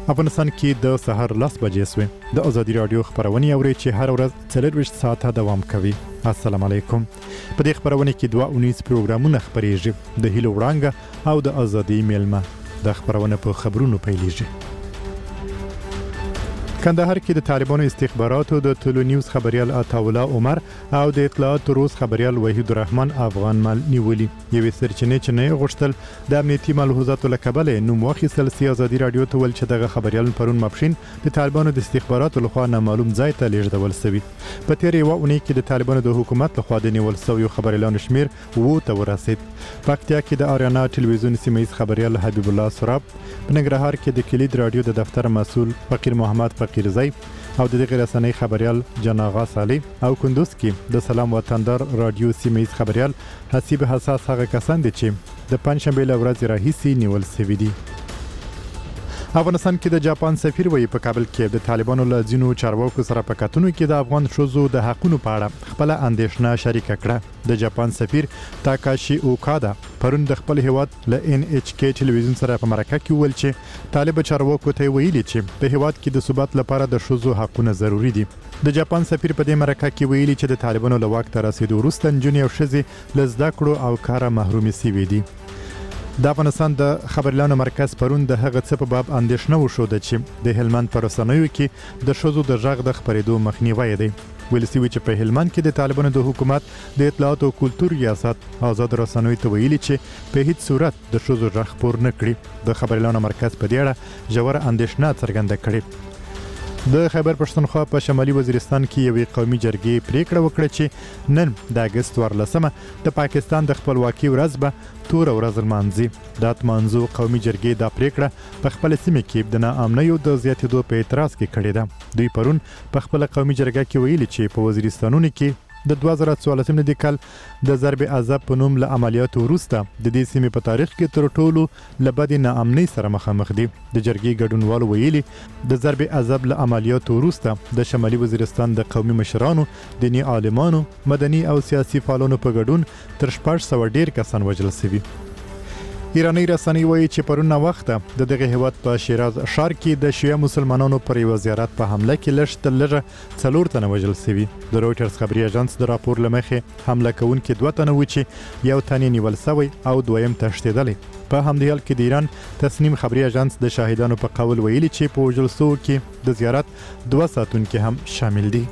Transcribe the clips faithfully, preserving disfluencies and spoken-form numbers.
افغانستان کې د سهار لس بجې سوې د ازادي رادیو خبرونه اوري چې هر ورځ څلورویشت ساعته دوام کوي. السلام علیکم. په دې خبرونه کې دوه اونیز پروګرامونه خبرېږي، د هیلو وړانګه او د ازادي میلمه. د خبرونه په خبرونو پیلېږي. کندهار کې د طالبانو استخباراتو د ټولو نیوز خبريال عطاالله عمر او د اطلاعات روز خبريال وحید الرحمن افغان مال نیولي. یوې سرچینې چې نه غوښتل د امنیتي ملحوظاتو له کبله نوم واخیستل سي ازادي رادیو ته ول چې دغه خبريال پرون مبشین د طالبانو د استخباراتو لخوا نامعلوم ځای ته لیږدول شوی. په تیر یو اونۍ کې د طالبانو د حکومت لخوا د نیول شویو خبريالانو شمیر وو ته ورسید. پکتیا کې د آریانا ټلویزیون سیمایي خبريال حبیب الله سراب، په ننګرهار کې د کلید رادیو د دفتر مسؤل فقیر محمد فقیرزی او د دغه رسنۍ خبريال جناغا صالح او کندوز کې د سلام وطندار رادیو سیمایي خبريال حسیب حساس هغه کسان دي چې د پنځشنبه له ورځې راهیسې نیول شوي دي. افغانستان کې د جاپان سفیر وی په کابل کې د طالبانو له ځینو چارواکو سره په کتنو کې د افغان ښځو د حقونو په اړه خپل اندېښنه شریک کړه. د جاپان سفیر تاکاشي اوکادا پرون د خپل هیواد له ان ایچ کې ټلویزیون سره په مرکه کې ویل چې طالب چارواکو ته ویلي چې په هیواد کې د ثبات لپاره د ښځو حقونه ضروری دي. د جاپان سفیر په دې مرکه کې ویلي چې د طالبانو له واک ته رسیدو وروسته نجونې او ښځې له زده کړو او کاره محرومې شوي دي. د افغانستان د خبريالانو مرکز پرون د هغه څه په باب اندېښنه وښوده چې د هلمند په رسنیو کې د ښځو د غږ د خبرېدو مخنیوی دی. ویل شوي چې په هلمند کې د طالبانو د حکومت د اطلاعات او کلتور ریاست آزاد رسنیو ته ویلي چې په هیڅ صورت د ښځو غږ خپور نه کړي. د خبريالانو مرکز په دې اړه ژوره اندېښنه څرګنده کړې. د خیبر پښتونخوا په شمالي وزیرستان کې یوې قومي جرګې پریکړه وکړه چې نن د اګست ورلسمه د پاکستان د خپلواکۍ ورځ به تور ورځ لمانځي. د اتمانزو قومي جرګې دا پریکړه په خپل سیمه کې د ناامنیو د زیاتېدو په اعتراض کې کړې ده. دوی پرون په خپل قومي جرګه کې ویلي چې په وزیرستانونو کې د دوه زره څوارلسم د کال د ضرب عذاب په نوم له عملیاتو وروسته د دې سیمې په تاریخ کې تر ټولو له بدې ناامنۍ سره مخامخ دي. د جرګې ګډونوالو ویلي د ضرب عذاب له عملیاتو وروسته د شمالي وزیرستان د قومي مشرانو، دیني عالمانو، مدني او سیاسي فعالانو په ګډون تر شپږ سوه ډیر کسان وژل شوي. ایرانی رسنۍ وایي چې پرون وخته د دغه هیواد په شیراز ښار کې د شیعه مسلمانانو پر یو زیارت په حمله کې لږ تر لږه څلور تنه وژل شوي. د رویټرز خبري اژانس د راپور له مخې حمله کوونکي دوه تنه و چې یو تن نیول شوی او دویم تښتېدلی. په همدې حال کې د ایران تصنیم خبري اژانس د شاهدانو په قول ویلي چې په وژل شوو کې د زیارت دوه ساتونکي هم شامل دي.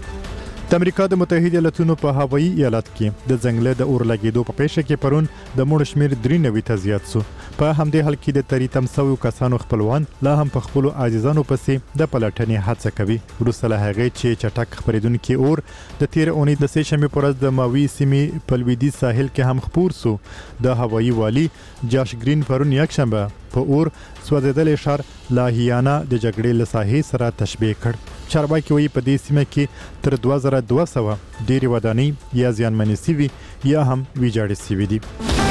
د امریکا د متحده ایالاتونو په هوایي ایالت کې د ځنګل د اور لګېدو په پیښه کې پرون د مړو شمیر درې نوي ته زیات شو. په همدې حال کې د تریتم سویو کسانو خپلوان لا هم په خپلو عزیزانو پسې د پلټنې هڅه کوي. وروسته له هغې چې چټک خپرېدونکي اور د تیر اونۍ د سې شنبې په ورځ د ماوي سیمې په لویدیځ ساحل کې هم خپور شو. د هوایي والي جاش ګرین پرون یکشنبه په اور سوځېدلې ښار لاهیانا د جګړې له ساحې سره تشبیه کړ. چارواکي وایي په دې سیمه کې تر دوه زره دوه سوه ډېرې ودانۍ یا زیانمنې شوي یا هم ویجاړې شوي دي.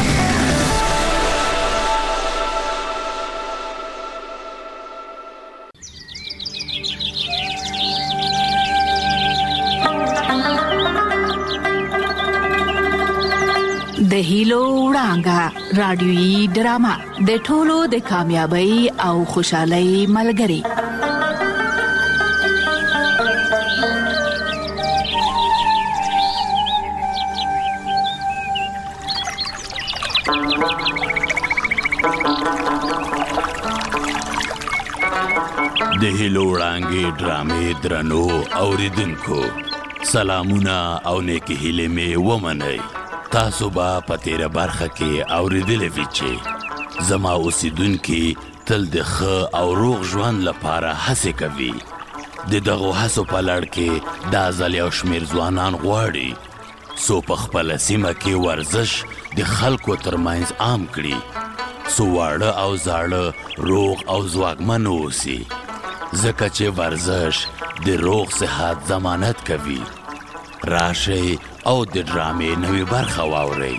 د هیلو وړانګه رادیويي ډرامه د ټولو د کامیابی او خوشحالۍ ملګری. د هیلو وړانګې ډرامې درنو اوریدونکو سلامونه او نیکی هیلې مې ومنئ. تاسو به په تیره برخه کې اوریدلې وي چې زما اوسیدونکي تل د ښه او روغ ژوند لپاره هڅې کوي. د دغو هڅو په لړ کې دا ځل یو شمېر ځوانان غواړي څو په خپله سیمه کې ورزش د خلکو ترمنځ عام کړي، څو واړه او زاړه روغ او ځواکمن واوسي، ځکه چې ورزش د روغ صحت ضمانت کوي. راشئ او د ډرامې نوې برخه واورئ.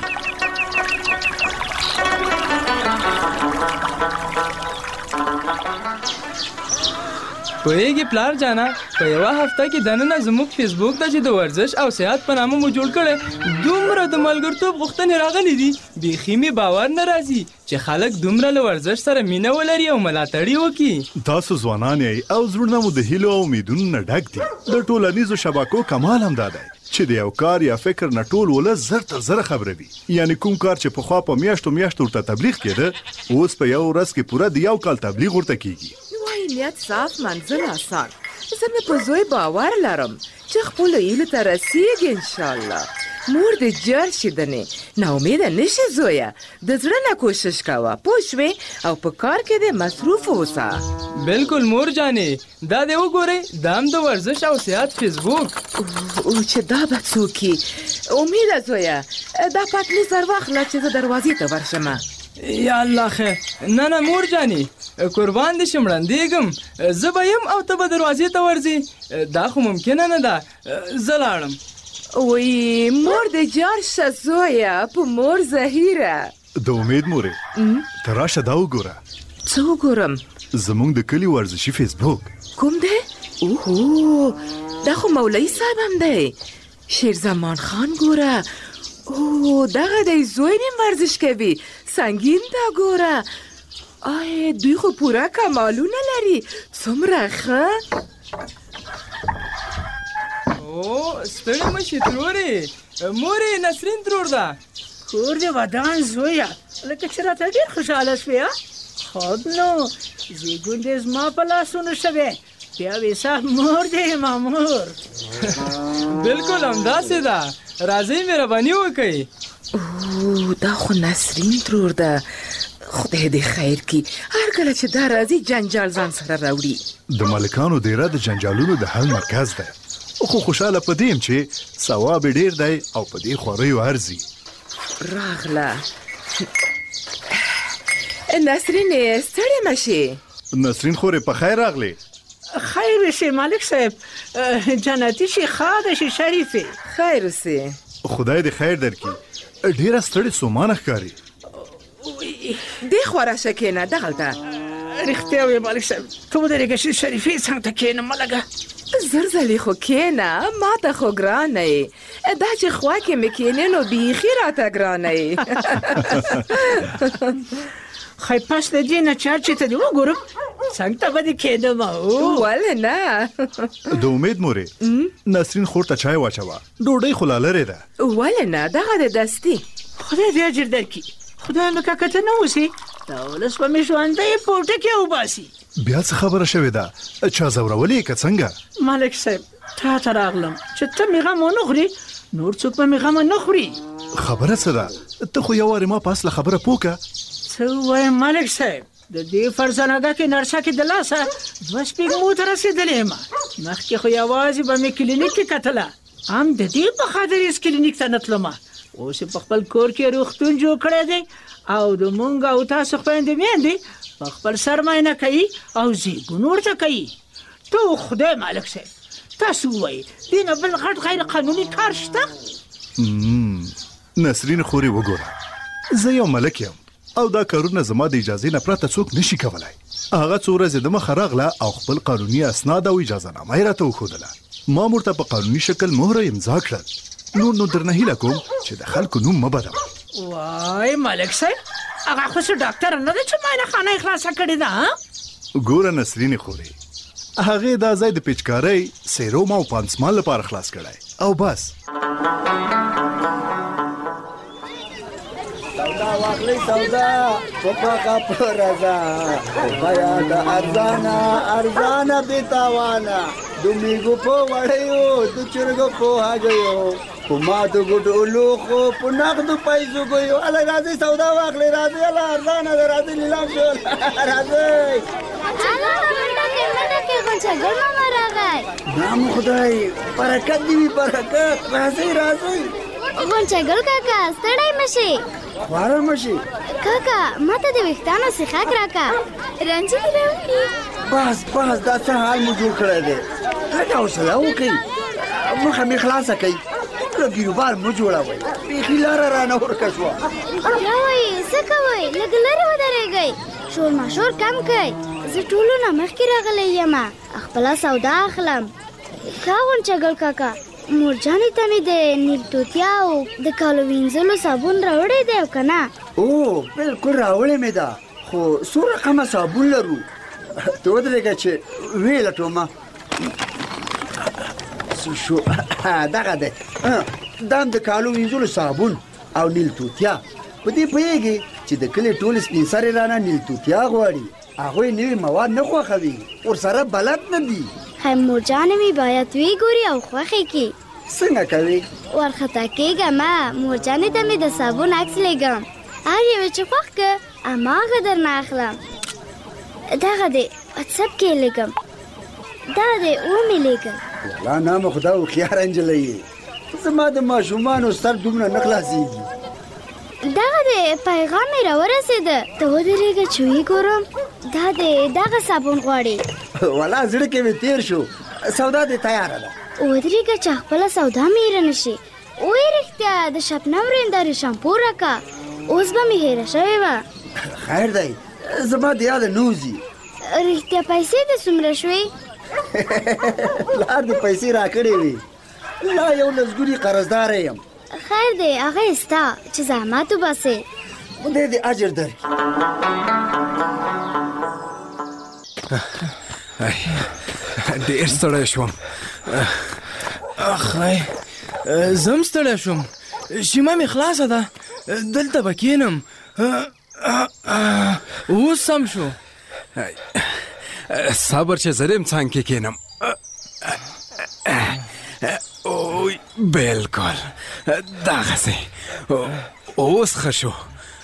پوهېږي پلار جانا په یوه هفته کې دننه زموږ فیسبوک ته چې د ورزش او صحت په نامه مو جوړ کړی دومره د ملګرتوب غوښتنې راغلي دي بیخي مې باور نه راځي چې خلک دومره له ورزش سره مینه ولري او ملاتړ یې وکړي. تاسو ځوانان یې او زړونه مو د هیلو او امیدونو نه ډک دي. د ټولنیزو شبکو کمال هم دا دی چې د یو کار یا فکر نه ټول ولس زر تر زره خبره وي. یعنی کوم کار چې پخوا په میاشتو میاشتو ورته تبلیغ کېده اوس په یو ورځ کې پوره د یو کال تبلیغ ورته کېږي. وای نیت صاف منزل آسان. زه مې په زوی باور لرم چې خپلو هیلو ته رسیږي انشاءالله. مور دې جړ شي دنې ناامیده نشي زویه د زړه نه کوشش کوه پوه شوې او په کار کې دې مصروف اوسه. بالکل مور جانې دا دې وګورئ دا هم د ورزش او صحت فیسبوک. او چې دا به څوک وي امیده زویه دا پتلي سر واخله چې زه دروازې ته ورشمه. یا الله خیر. نه نه مور جانې قربان دې شم ړندېږم زه به یم او ته به دروازې ته ورځې دا خو ممکنه نه ده زه لاړم. وی مور دې جار شه زویه په مور زهیره. د امید مورې ته راشه دا وګوره. څه وګورم؟ زموږ د کلي ورزشي فیسبوک. کوم دی؟ اوهو دا خو مولوي صاحب هم دی. شیر زمان خان ګوره. اوه دغه دی زوی نیم ورزش کوي سنگین تا ګوره. آی دوی خو پوره کمالونه لري څومره ښه. او ستړي مشي ترورې مورې نسرین ترور ده. کور دې ودان زویه لکه چې راته ډېر خوشحاله شوې. خود نو زیږون دې زما په لاسونو شوې بیا وې صاحب مور دې ما مور. بالکل همداسې ده راځئ مهرباني وکړئ. او دا خو نسرین ترور ده خدای دې خیر کړي هر کله چې دا راځي جنجال ځان سره راوړي. د مالکانو دیره د جنجالونو د حل مرکز ده خو خوشاله په دې یم چې ثواب ډیر دی او په دې خوریو ارزي. راغله نسرین ستړې مشي. نسرین خورې په خیر راغلی. خیر وشي مالک صاحب جنتی شي خاده شي شریفه. خیر وسي خدای دې خیر درکړي. ډیره ستړې سومانه ښکاري. دې خوا راشه کېنه دغلته. رښتیا وایې مالک صاحب ته ودرېږه چې شریفې څنګ ته کېنم ملګه. زر ځلې خو کېنه ما ته خو ګرانه یې دا چې خوا کې مې کېنې نو بیخي راته ګرانه یې. خی پس د دې نه چار چې ته دې وګورم څنګ ته به دې کېدم. ولې نه. د امید مورې نسرین خور ته چای واچوه ډوډۍ خو لا لرې ده. ولې نه دغه د دستي. خدای دې اجر درکړي خدای مې کاکته نه اوسي دا ولس به مې ژوندی پوټه کې وباسي. بیا څه خبره شوې ده چا ځورولې که څنګه؟ ملک صاحب تا ته راغلم چې ته مې غم ونه خوري نور څوک به مې غم نه خوري. خبره څه ده ته خو یو وارې ما په اصله خبره پوه که. څه ووایم ملک صاحب د دې فرزانګه کې نرسه کې د لاسه دوه سپېږمو ته رسېدلې یم. مخکې خو یوازې به مې کلینیک کې کتله هم د دې په خاطر هېڅ کلینیک ته نه تلمه. اوس په خپل کور کې روغتون جوړ کړی دی او د مونږ او تاسو خویندې میندې په خپل سر معاینه کوي او زیږون ورته کوي. ته خدای مالک صاحب تاسو ووایئ دې نه بل غټ غیر قانوني کار شته؟ نسرین خورې وګوره زه یو ملک یم او دا کارونه زما د اجازې نه پرته څوک نشي کولی. هغه څو ورځې د مخه راغله او خپل قانوني اسناد او اجازه نامه یې راته وښودله. ما ورته په قانوني شکل مهره امضا کړل. نور نو درنه هیله کوم چې د خلکو نوم مه بدوه. وای ملک صاحب هغه خو څه ډاکټر نه دی چې معاینه خانه یې خلاصه کړې ده. ګوره نسرین خورې هغې دا ځای د پیچکارۍ سیروم او پانسمان لپاره خلاص کړی او بس. سودا واخلې سودا پپا کا پرزا بیا د ارزانا ارزانا بیتاوانا دومیګو په وړیو د چرګو په هاګیو په ما د ګډو لوخو په نغدو پیسو ګیو الله راځي سودا واخلې راځي الله ارزانا راځي لیلام شول راځي. نام خدای برکت دی برکت راځي راځي. غونچګل کاکا ستړی مشي خواره مشي کاکا ماته د ویښتانو سیخک راکا رنجې دې راوړي. بس بس دا څه حال مو جوړ کړی دی لږ حوصله وکړئ مخه مې خلاصه کوي لږ بیروبار مو جوړوئ بیخي لاره رانه ورکه شوه. بیا وایي څه کوئ لږ لرې ودرېږئ شور ماشور کم کړئ زه ټولو نه مخکې راغلی یم خپله سودا اخلم. ښه غونچګل کاکا، مورجانې ته مې د نیل توتیا او د کالو وینځلو صابون راوړی دی او که نه؟ او بلکل راوړی مې ده، خو څو رقمه صابون لرو؟ ته ودرېږه چې ویې لټومه. څه شو؟ دغه دی، دا هم د کالو وینځلو صابون او نیل توتیا. په دې پوهېږي چې د کلي ټول سپین سرې رانه نیل توتیا غواړي. هغوی نوي مواد نه خوښوي، ورسره بلد نه دي. خیر مورجانې مې باید ویګوري او خوښې کړي. څنګه کوي؟ وارخطا کېږم، مورجانې ته مې د صابون عکس لیږم، هر یوې چې خوښ که هماغه درنه اخلم. دغه دی واتساپ کې یې لیږم، دغه دی ومې لیږم. والله نامه خدا هوښیاره نجلۍ یې، زما د ماشومانو سر دومره نه خلاصېږي. دغه دی پیغام مې راورسېده، ته ودرېږه چې ویې ګورم. دا دی دغه صابون غواړي. والله زړه کې مې تېر شو، سودا دې تیاره ده. ودرېږه چې خپله سودا مې هېره نه شي. وایي رښتیا د شبنم رندارې شامپو راکه، اوس به مې هېره شوې وه. خیر دی، زما د یاده نه وځي. رښتیا پیسې دې څومره شوې؟ پلار دې پیسې راکړې وې، لا یو لسګوني قرضداره یم. خیر دی هغه یې ستا چې زحمت وباسې، خدای دې اجر درکړي. ډېر ستړی شوم. اخی زم ستړی شوم، شیمه مې خلاصه ده، دلته به کښېنم. اوس سم شو. صبر چې زه دې څنګ کې کښېنم. اوی بلکل دغسې اوس ښه شو.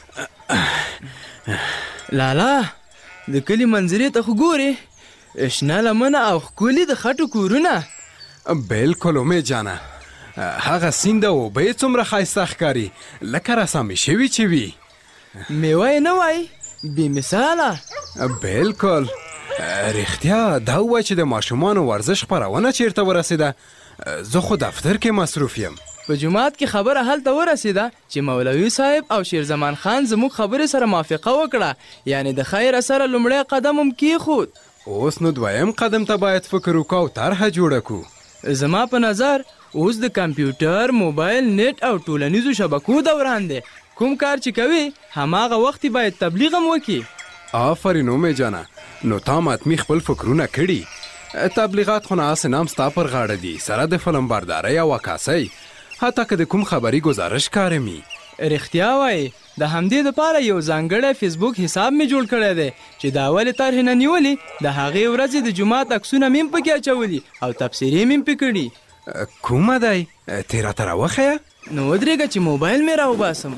لالا د کلي منظرې ته خو ګورې، شنه لمنه او ښکلي د خټو کورونه. بلکل امید جانه، هغه سیند او اوبه یې څومره ښایسته ښکاري، لکه رسامې شوي چې وي. میوه یې نه وای، بې مثاله. بلکل رښتیا دا ووایه چې د ماشومانو ورزش خپرونه چیرته ورسېده؟ زه خو دفتر کې مصروف یم. په جومات کې خبره هلته ورسېده چې مولوي صاحب او شیرزمان خان زموږ خبرې سره موافقه وکړه، یعنی د خیر سره لومړی قدم هم کېښود. اوس نو دویم قدم ته باید فکر وکړو او طرحه جوړه کړو. زما په نظر اوس د کمپیوټر، موبایل، نیټ او ټولنیزو شبکو دوران دی. کوم کار چې کوي هماغه وخت باید تبلیغ هم وکړي. آفرین اومې جانه، نو تا ماتمي خپل فکرونه کړي. تبلیغات خو نه هسې نام ستا پر غاړه دي، سره د فلم بردارۍ او عکاسۍ، حتی که د کوم خبري ګزارش کارمي. رښتیا وایي، د همدې دپاره یو ځانګړی فیسبوک حساب مې جوړ کړی دی چې د اولې طرحې نه نیولي د هغې ورځې د جومات عکسونه مې هم پکې اچولي او تبصرې مې هم پې کړي. کومه دی؟ تې راته راوښیه. نو ودرېږه چې موبایل مې راوباسم.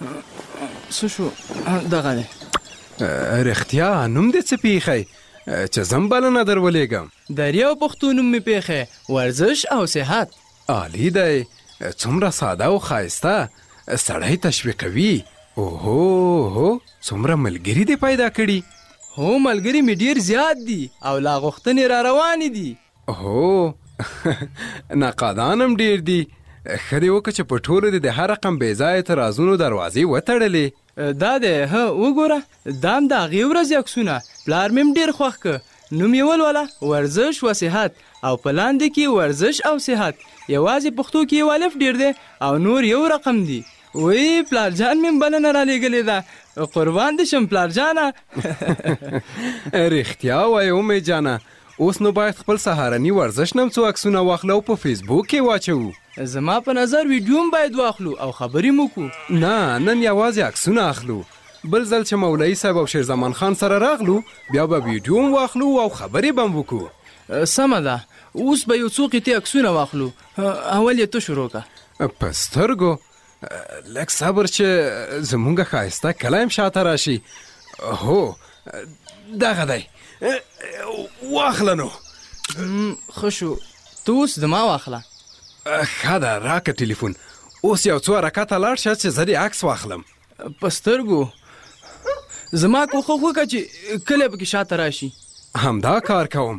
څه شو؟ دغه دی. رښتیا نوم دې څه پیښی چې زم بلنه در ولېږم؟ دریو پښتو نوم مې پیښی، ورزش او صحت. عالی دی، څومره ساده او ښایسته، سړی تشویقوي. اوهو هو څومره ملګري دې پیدا کړي. هو ملګري مې ډېر زیات دي او لا غوښتنې را روانې دي. هو نقادان هم ډېر دي. ښه دې وکړه چې په ټولو دې د هر رقم بې ځایه اعتراضونو دروازې وتړلې. دا دی، ها وګوره، دا هم د هغې ورځې عکسونه. پلار مې هم ډېر خوښ که. نوم یې ولوله ورزش و صحت، او په لاندې کې ورزش او صحت. یوازې پښتو کې یو الف ډېر دی او نور یو رقم دی. وی پلار جان مې بلنه را لېږلې ده، قربان دې شم پلار جانه. رښتیا وایې امې جانه، اوس نو باید خپل سهارني ورزش نم څو عکسونه واخلو او په فیسبوک کې واچوو. زما په نظر ویډیو هم باید واخلو او خبرې مو کو. نه نن یوازې عکسونه اخلو، بل ځل چې مولوي صاحب او شیرزمان خان سره راغلو بیا به ویډیو هم واخلو او خبرې به هم وکړو. سمه ده، اوس به یو څو قطعې عکسونه واخلو. اول یې ته شروع که. په سترګو لږ صبر چې زمونږ ښایسته کلی هم شاته راشي. هو دغه دی، واخله نو. ښه شو، ته اوس زما واخله. ښه ده، راکه ټلیفون. اوس یو څو حرکته لاړ شه چې زه دې عکس واخلم. په سترګو زما کوښښ وکړه چې کلی پکې شاته راشي. همدا کار کوم.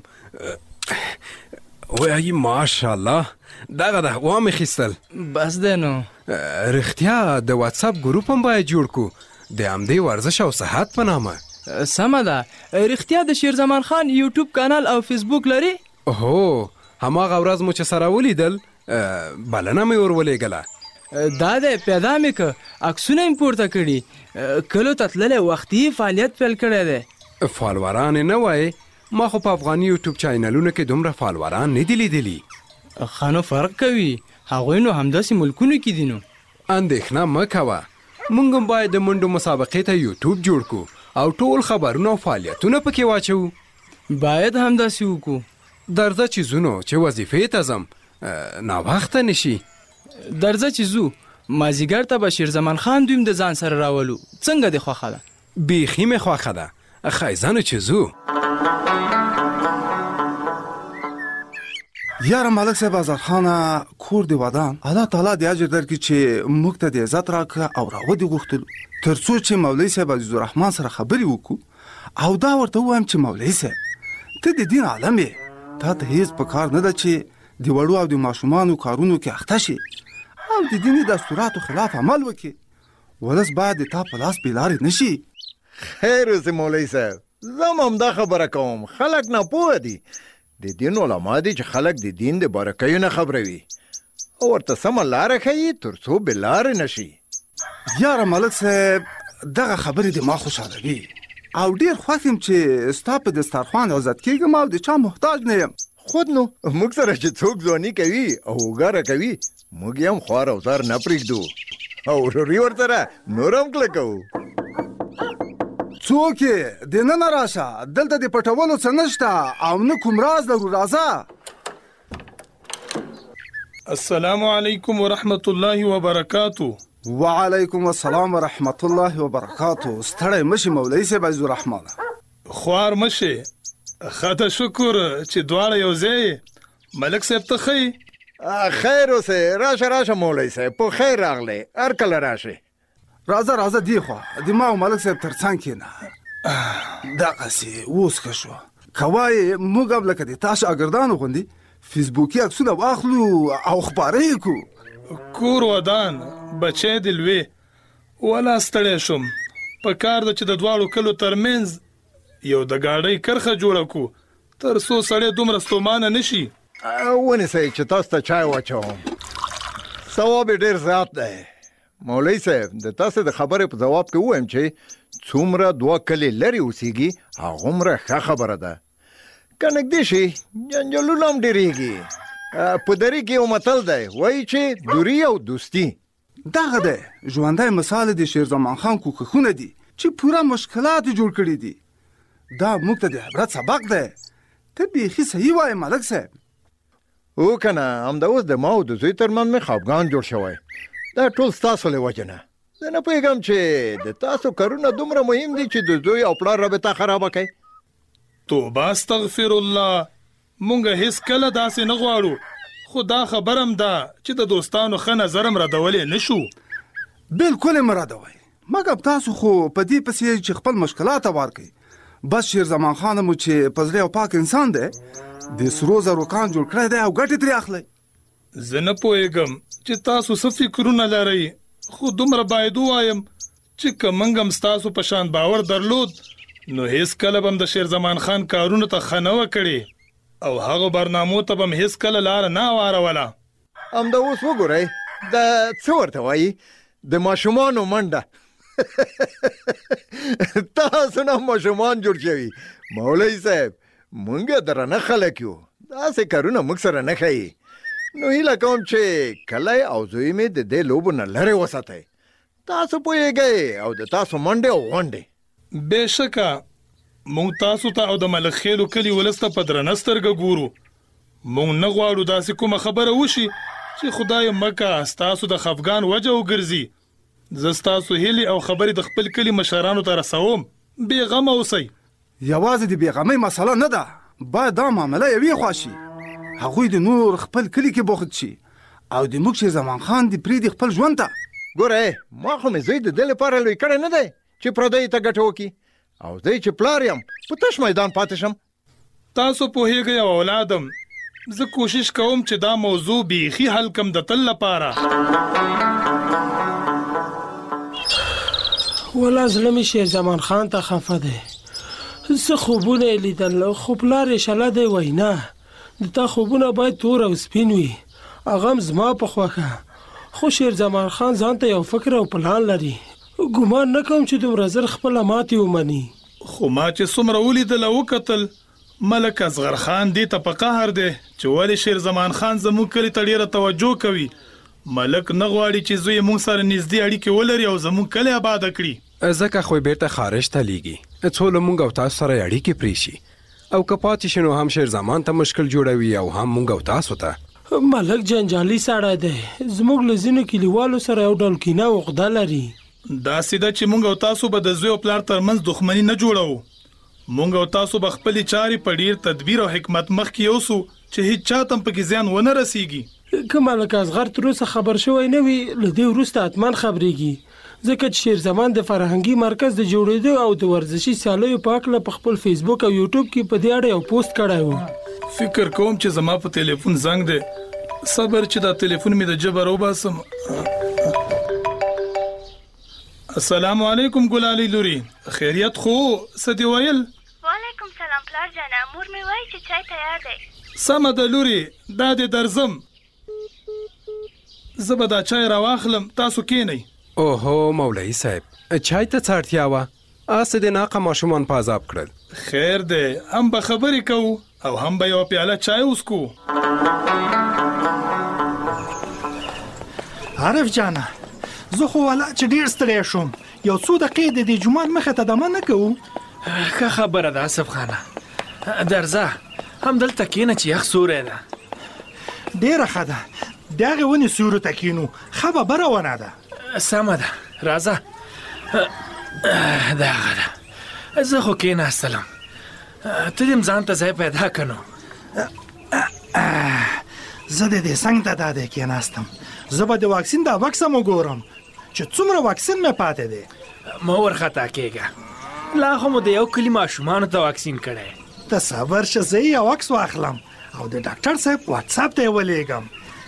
وایي ماشاءالله، دغه ده وامې خیستل. بس دی نو. رښتیا د واتساپ ګروپ هم باید جوړ کړو د همدې ورزش او صحت په نامه. سمه ده. رښتیا د شیر زمان خان یوټیوب کانال او فیسبوک لري؟ هو هماغه ورځ مو چې سره ولیدل بلنه مې ور ولېږله. دا دی پیدا مې که عکسونه یې پورته کړي. کلو ته تللی وختي فعالیت پیل کړی دی. فالوران نه وای، ما خو په افغاني یوټیوب چینلونو کې دومره فالوران نه دي لیدلي. ښه نو فرق کوي، هغوی نو همداسې ملکونو کې دي. نو اندېښنه مه کوه، موږ هم باید د منډو مسابقې ته یوټیوب جوړ کړو او ټول خبرونه او فعالیتونه پکې واچوو. باید همداسې وکړو. درځه چې ځونو چې وظیفې ته ځم ناوخته نشي. درځه چې ځو، مازدیګر ته به شیر زمان خان دویم د ځان سره راولو. څنګه دې خوښه ده؟ بیخي مې خوښه ده. ښایزانو چې ځو. یاره ملک صاحب آزاد خانه کور دی ودان، الله تعالی دې اجر درکړي چې موږ ته د عزت راکړه او راودې غوښتلو تر څو چې مولوي صاحب عزیز الرحمن سره خبرې وکړو او دا ورته ووایم چې مولوي صاحب ته د دین عالم یې، تا ته هیڅ په کار نه ده چې د وړو او د ماشومانو کارونو کې اخته شي او د دیني دستوراتو خلاف عمل وکړي. ولس باید د تا په لاس بې لارې نه شي. خیر اوسې مولوي صاحب، زه هم همدا خبره کوم. خلک ناپوهه دي. د دین علما دي چې خلک د دین د بارکیو نه خبروي او ورته سمه لاره ښیي تر څو بې لارې نه شي. یاره ملک صاحب دغه خبرې د ما خوشحالوي او ډېر خوښ یم چې ستا په دسترخوان عزت کېږم او د چا محتاج نه یم. خود نو موږ سره چې څوک ځواني کوي او وګاره کوي موږ یې هم خوار او زار نه پرېږدو او وروري ورسره نور هم کلکوو. څوک یې؟ دننه راشه، دلته د پټولو څه نشته او نه کوم راز لرو. راځه. السلام علیکم ورحمت الله وبرکاتو. وعلیکم السلام ورحمت الله وبرکاتو. ستړی مشي مولوي صاحب عزیز الرحمن. خوار مشي. خاطر شکر چې دواړه یو ځای. ملک صاحب ته ښه خیر اوسې. راشه راشه مولوي صاحب، په خیر راغلی. هر کله راشه. راځه راځه دی خوا د ما او ملک صاحب تر څنګ کېنه. دغسې اوس ښه شو. که وایې موږ هم لکه د تا شاګردانو غوندې فیسبوکي عکسونه واخلو او خپاره یې کړو. کور ودان بچی د لوی ولا ستړی شوم. په کار ده چې د دواړو کلو ترمنځ یو د ګاډۍ کرښه جوړه کړو تر څو سړی دومره ستومانه نشي. ونیسئ چې تاسو ته چای واچوم. ثواب یې ډېر زیات دی. مولوي صاحب د تاسو د خبرې په جواب کې ووایم چې څومره دوه کلي لرې اوسېږي هغومره ښه خبره ده. که نږدې شي جنجالونه هم ډېرېږي. په دري کې یو متل دی وایي چې دوری او دوستي. دغه دی ژوندی مثال د شیر زمان خان کوښښونه دي چې پوره مشکلات جوړ کړي دي. دا موږ ته د عبرت سبق دی. ته بیخي صحیح وایې ملک صاحب. او که نه همدا اوس د ما او د زوی ترمنځ مې خفګان جوړ شوی. دا ټول ستاسو له وجې نه. زه نه پوهېږم چې د تاسو کارونه دومره مهم دي چې د زوی او پلار رابطه خرابه کوي. توبه استغفر الله. مونږ هیڅ کله داسې نه غواړو، خو دا خبر هم ده چې د دوستانو ښه نظر هم ردولی نه شو. بلکل یې مه ردوئ، مګر تاسو خو په دې پسې چې خپل مشکلات هوار کړئ. بس شیر زمان خان مو چې په زړه او پاک انسان دی، د سرو زرو کان جوړ کړی دی او ګټې ترې اخلئ. زه نه پوهېږم چې تاسو څه فکرونه لرئ، خو دومره باید ووایم چې که موږ هم ستاسو په شان باور درلود نو هیڅ کله به هم د شیر زمان خان کارونو ته ښه نه وکړي او هغو برنامو ته به هم هیڅ کله لاره نه واروله. همدا اوس وګورئ دا څه ورته وایي د ماشومانو منډه. تاسو نه ماشومان جوړ شوي. مولوي صاحب موږ درنه خلک یو، داسې کارونه موږ سره نه ښیي. نو هیله کوم چې کلی او زوی مې د دې لوبو نه لرې وساتئ. تاسو پوهېږئ او د تاسو منډې او غونډې. بېشکه موږ تاسو ته او د ملخخېلو کلي ولس ته په درنه سترګه ګورو. موږ نه غواړو داسې کومه خبره وشي چې خدای مکه ستاسو د خفګان وجه وګرځي. زه ستاسو هیلې او خبرې د خپل کلي مشرانو ته رسوم. بېغمه اوسئ. یوازې د بېغمۍ مسله نه ده، باید دا معامله یوې خوا شي. هغوی د نور خپل کلي کې بوخت شي او د موږ شیر زمان خان د پرېږدي خپل ژوند ته. ګوره ما خو مې زوی د دې لپاره لوی کړی نه دی چې پردیو ته ګټه وکړي او زه چې پلار یم په تش میدان پاتې شم. تاسو پوهېږئ او اولادم، زه کوشش کوم چې دا موضوع بیخي حل کم د تل لپاره. ولا زړه مې شیر زمان خان ته خفه دی. زه خوبونه یې لیدل خو پلار یې شله دی وینا د تا خوبونه باید تور او سپین وي هغه هم زما په خوښه خو شیر زمان خان ځان ته یو فکر او پلان لري ګمان نه کوم چې دومره زر خپله ماتې ومني خو ما چې څومره ولیدل او وکتل ملک اصغر خان دې ته په قهر دی چې ولې شیر زمان خان زموږ کلي ته ډېره توجه کوي ملک نه غواړي چې زوی موږ سره نږدې اړیکې ولري او زموږ کلی آباده کړي ځکه خو یې بیرته خارج ته لیږي څو له موږ او تاسو سره اړیکې پرېښي او که پاتې شي نو هم شیر زمان ته مشکل جوړوي او هم موږ او تاسو ته ملک جنجالي سړی دی زموږ له ځینو کلیوالو سره یو ډول کینه او عقده لري داسې ده چې موږ او تاسو به د زوی او پلار ترمنځ دښمني نه جوړوو موږ او تاسو به خپلې چارې په ډېر تدبیر او حکمت مخکې یوسو چې هیڅ چا ته هم پکې زیان ونه رسیږي که ملک اصغر تر اوسه خبر شوی نه وي له دې وروسته حتما خبرېږي ځکه چې شیر زمان د فرهنګي مرکز د جوړېدو او د ورزشي سیالیو په هکله په خپل فیسبوک او یوټیوب کې په دې اړه یو پوسټ کړی و فکر کوم چې زما په تلیفون زنګ دی صبر چې دا تلیفون مې د جبه راوباسم السلام علیکم ګلالي لوري خیریت خو څه دې ویل وعلیکم سلام پلار جانه مور مې وایي چې چای تیار دی سمه ده لوري دا دې درځم زه به دا چای راواخلم تاسو کینئ اوهو مولوي صاحب چای ته څه اړتیا وه هسې د ناقه ماشومان په عذاب کړل خیر دی هم به خبرې کوو او هم به یوه پیاله چای وڅکو عارف جانه زه خو والا چې ډېر ستړی شوم یو څو دقیقې د دې جومات مخې ته دمه نه کوو ښه خبره ده آصف خانه درځه همدلته کښېنه چې یخ سوری ده ډېره ښه ده د هغې ونې سیورو ته کښېنو ښه ببره ونه ده سمه ده راځه د هغه ده زه خو کښېناستلم ته دې م ځان ته ځای پیدا که نو زه د دې څنګ ته دا دی کښېناستم زه به د واکسین دا بکس هم وګورم چې څومره واکسین مې پاتې دی مه ورخطا کېږه لا خو مو د یو کلي ماشومانو ته واکسین کړی ته صبر شه زه یې یو عکس واخلم او د ډاکټر صاحب واتساپ ته یې ولېږم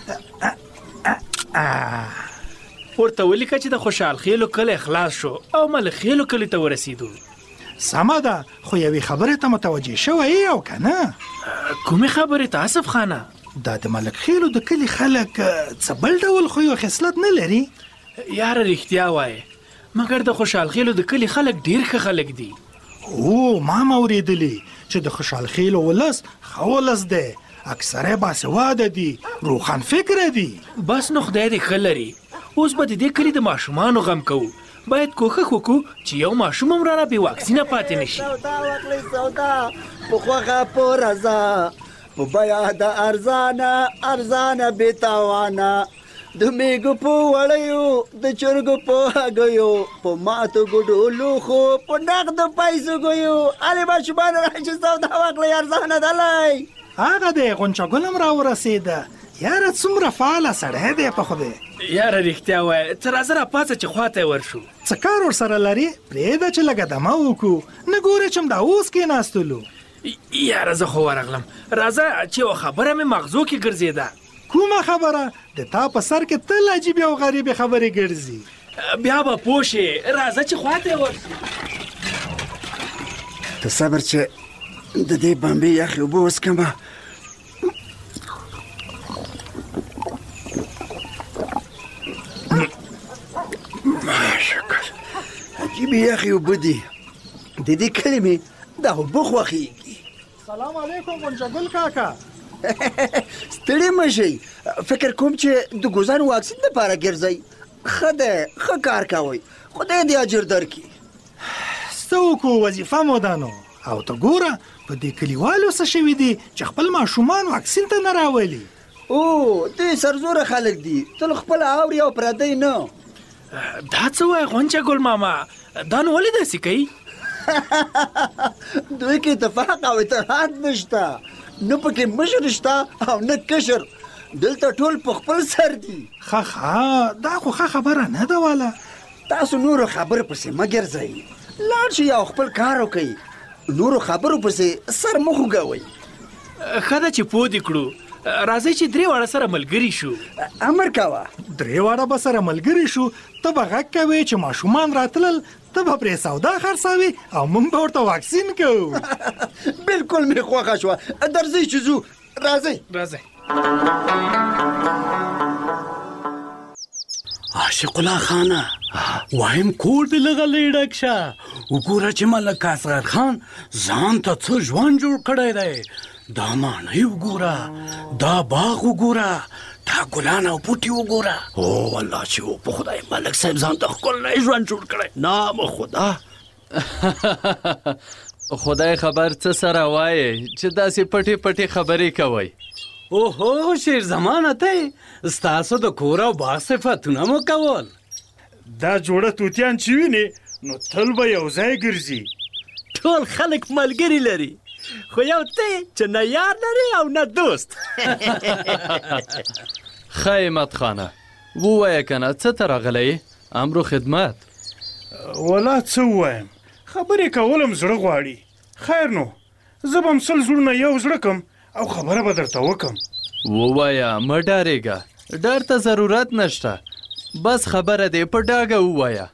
ورته ولیکه چې د خوشحال خیلو کلی خلاص شو او ملک خیلو کلي ته ورسېدو سمه ده خو یوې خبرې ته متوجه شوی او که نه کومې خبرې ته آصف خانه دا د ملک خیلو د کلي خلک څه بل ډول خوی او خصلت نه لري یاره رښتیا وایې مګر د خوشحال خیلو د کلي خلک ډېر ښه خلک دي او ما هم اورېدلي چې د خوشحال خیلو ولس ښه ولس دی اکثره باسواده دي روښان فکره دي بس نو خدای دې ښه لري اوس به د دې کلي د ماشومانو غم کوو باید کوښښ وکړو چې یو ماشوم هم رانه بې واکسینه پاتې نه شي سودا وکړئ سودا په خوښه په رضا په بیه د ارزانه ارزانه بې تاوانه د میږو په وړیو د چرګو په هګیو په ماتو ګوډو لوښو په نغدو پیسو ګیو هلې ماشومان راشي سودا وکړئ ارزانه دلی هغه دی غونچه ګل هم راورسېده یاره څومره فعاله سړی دی په خدای یاره رښتیا وایه ته راځه راپاڅه چې خوا ته یې ورشو څه کار ورسره لرې پرېږده چې لږه دمه وکړو نه ګورې چې همدا اوس کېناستلو یاره زه خو ورغلم راځه چې یوه خبره مې مغزو کې ګرځېده کومه خبره د تا په سر کې تل عجیبې او غریبې خبرې ګرځي بیا به پوه شې راځه چې خوا ته یې ورشو ته صبر چې د دې بمبې یخې اوبه وڅکمه شکر عجیبې یخې اوبه دي د دې کلي مې دا اوبه خوښېږي سلام علیکم غونچه ګل کاکا ستړي مه شئ فکر کوم چې د ګوزن واکسین دپاره ګرځئ ښه دی ښه کار کوئ خدای دې اجر درکړي څه وکړو وظیفه مو ده نو او ته ګوره په دې کلیوالو څه شوي دي چې خپل ماشومان واکسین ته نه راولي او دوی سرزوره خلک دي تل خپله اوري او پردی نه دا څه وایې غونچه ګل ماما دا نو ولې داسې کوي دوی کې اتفاق او اتحاد نشته نه پکې مشر شته او نه کشر دلته ټول په خپل سر دي ښه ښه دا خو ښه خبره نه ده واله تاسو نورو خبرو پسې مه ګرځئ لاړ شئ او خپل کار وکئ نورو خبرو پسې سر مه خوږوئ ښه ده چې پوه دې کړو راځي چې درې واړه سره ملګري شو. امر کوه درې واړه به سره ملګري شو، ته به غږ کوې چې ماشومان راتلل، ته به پرې سودا خرڅوي او موږ به ورته واکسین کوو. بالکل مې خوښه شوه. درځئ چې ځو. راځئ راځئ. عاشق الله خانه وایم کور دې لږه لیډک شه. وګوره چې ملک اصغر خان ځان ته څه ژوند جوړ کړی دی. دا ماڼۍ وګوره، دا باغ وګوره، دا ګلان او بوټي وګوره. او الله چې و په خدای ملک صاحب ځان ته ښکلی ژوند جوړ کړی. نام خدا. خدای خبر څه سره وایې چې داسې پټې پټې خبرې کوئ. اوهو شیر زمانه ته ستاسو د کور او باغ صفتونه مو کول. دا جوړه توتیان چې ویني نو تل به یو ځای ګرځي. ټول خلک ملګري لري، خو یو ته چې نه یار لري او نه دوست. ښه عماد خانه ووایه که نه څه ته راغلی؟ امر و خدمت. ولا څه ووایم، خبرې کولم زړه غواړي. خیر نو زه به م سل زړونه یو زړه کم او خبره به درته وکم. ووایه مه ډارېږه، ډر ته ضرورت نشته، بس خبره دې په ډاګه ووایه.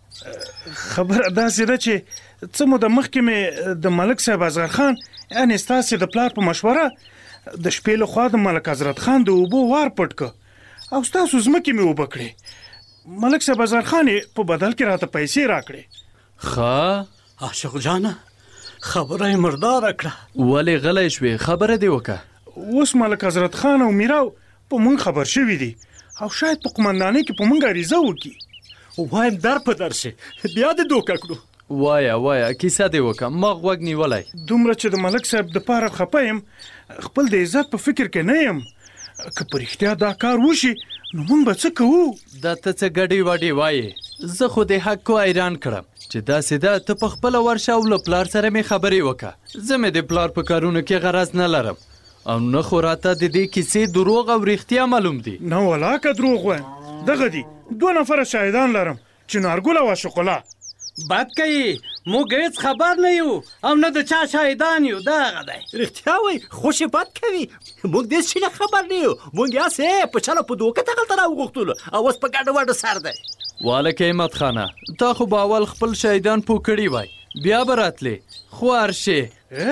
خبره داسې ده چې څه موده مخکې مې د ملک صاحب اصغر خان یعنې ستاسې د پلار په مشوره د شپې له خوا د ملک حضرت خان د اوبو وار پټ که او ستاسو ځمکې مې اوبه کړې. ملک صاحب اصغر خان یې په بدل کې راته پیسې راکړې. ښه عاشق جانه خبره یې مرداره کړه. ولې غلی شوې؟ خبره دې وکړه. اوس ملک حضرت خان او میراو په مونږ خبر شوي دي او شاید په قمندانۍ کې په مونږ عریضه وکړي. وایم در په در شي بیا دې دوکه کړو. وایه وایه کیسه دې وکړه، ما غوږ نیولی. دومره چې د ملک صاحب د پاره خفه یم، خپل د عزت په فکر کې نه یم. که په رښتیا دا کار وشي نو مونږ به څه کوو؟ دا ته څه ګډې وډې وایې؟ زه خو دې حق کو حیران کړم چې داسې ده ته په خپله ورشه او له پلار سره مې خبرې وکړه. زه مې د پلار په کارونو کې غرض نه لرم او نه خو راته د دې کیسې دروغ او رښتیا معلوم دي. نه ولا که دروغ وایم، دغه دي دوه نفره شاهدان لرم چې نارګل او عاشق الله. بد کوي، موږ هېڅ خبر نه یو او نه د چا شاهدان یو. دغه دی رښتیا وایي، خوشې بد کوي. موږ دې شي نه خبر نه یو. موږ یاسې په چله په دوکه دغلته راوغوښتلو او اوس په ګډه وډه سر دی. والک عماد خانه تا خو به اول خپل شاهدان پوه کړي وای، بیا به راتلې خو هرشې.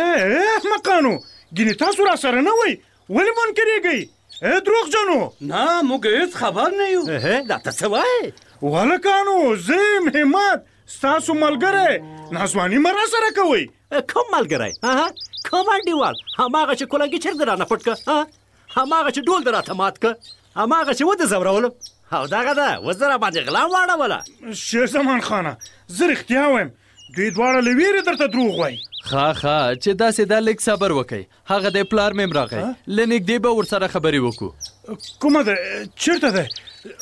احمقانو ګینې تاسو را سره نه وئ، ولې منکرېږئ؟ دروغجنو نه موږ هېڅ خبر نه یو. دا ته څه وایې؟ والکانو زه یم همت ستاسو ملګری، نازواني مه را سره کوئ. کوم ملګری؟ کوم انډیوال؟ هماغه چې کلنګي چرګ دې رانه پټ که، هماغه چې ډول دې راته مات که، هماغه چې ودې ځورولم او دغه ده اوس دې راباندې غلا واړوله. شیر زمان خانه زه رښتیا وایم، دوی دواړه له ویرې درته دروغ وایي. ښه ښه چې داسې دا لږ صبر وکئ، هغه دی پلار مې م راغی، له نږدې به ورسره خبرې وکړو. کومه ده؟ چېرته دی؟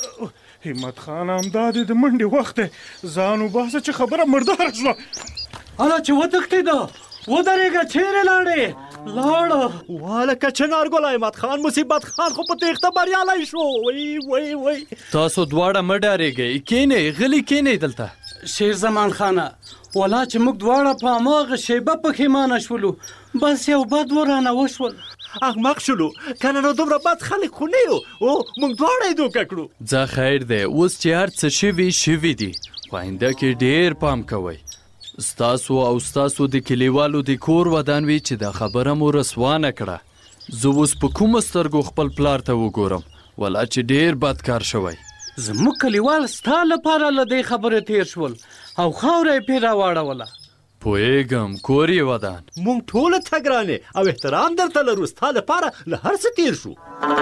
همت خان همدا دی د منډې وخت دی، ځان وباسه چې خبره مرداره شوه. هله چې وتښتېده ودرېږه، چیرې لاړې؟ لاړه والکه چې نارګل احمد خان مصیبت خان خو په تېښته بریالی شو. وی وی وی تاسو دواړه مه ډارېږئ، کښېنئ غلي کښېنئ دلته. شیر زمان خانه ولا چې موږ دواړه په هماغه شیبه پښیمانه شولو، بس یو بد ورانه وشول. احمق شولو، کنه نو دومره بد خلک خو نه یو، او موږ دواړه یې دوکه کړو. ځه خیر دی، اوس چې هر څه شوي شوي دي، خو آینده کې ډېر پام کوئ. ستاسو او ستاسو د کلیوالو د کور ودان وي چې دا خبره مو رسوا نه کړه. زه اوس په کومو سترګو خپل پلار ته وګورم، ولا چې ډېر بد کار شوی. زموږ کلیوال ستا لپاره له دې خبرې تیر شول او خاوره یې پرې راواړوله. پوهېږم کور یې ودان. موږ ټوله ته ګرانې او احترام درته لرو، ستا لپاره له هر څه تیر شو.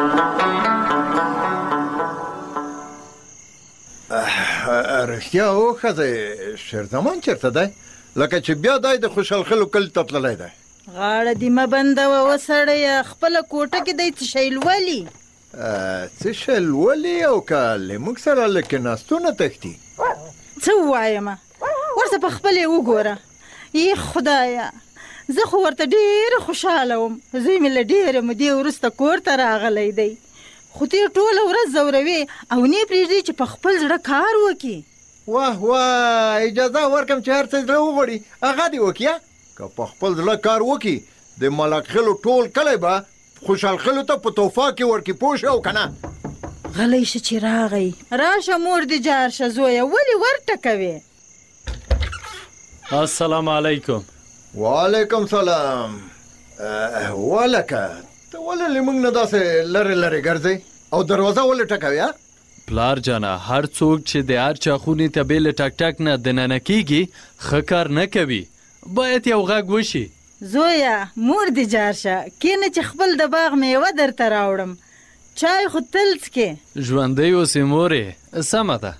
رښتیا وښځئ، شیرزمان چېرته دی؟ لکه چې بیا دی د خوشحالخیلو کلي ته تللی دی. غاړه دې مه بندوه وسړیه، خپله کوټه کې دی څه شی لولي. څه شی لولي او که له موږ سره له کېناستونه تښتي؟ څه ووایمه، ورته په خپل یې وګوره. ای خدایه، زه خو ورته ډېره خوشحاله وم، زوی مې له ډېرې مودې وروسته کور ته راغلی دی، خو ته یې ټوله ورځ ځوروې او نه یې پرېږدې چې په خپل زړه کار وکړي. واه واه، اجازه ورکړم چې هر څه زړه وغواړي هغه دې وکړي. که په خپل زړه کار وکړي د ملک خیلو ټول کلی به خوشحال خلو ته په توفه کې ورکې پوه شو که نه غلی شه چې راغی راشه مور دې جار شه زویه ولې ورته کوې السلام علیکم وعلیکم سلام ولکه ته ولې موږ نه داسې لرې لرې ګرځئ او دروازه ولې ټکوې پلار جانه هر څوک چې د هر چا خونې ته بې له ټک ټک نه دننه کېږي ښه کار نه کوي باید یو غږ وشي زویه مور دې جار شه کینه چې خپل د باغ میوه درته راوړم چای خو تل څکې ژوندی اوسې مورې سمه ده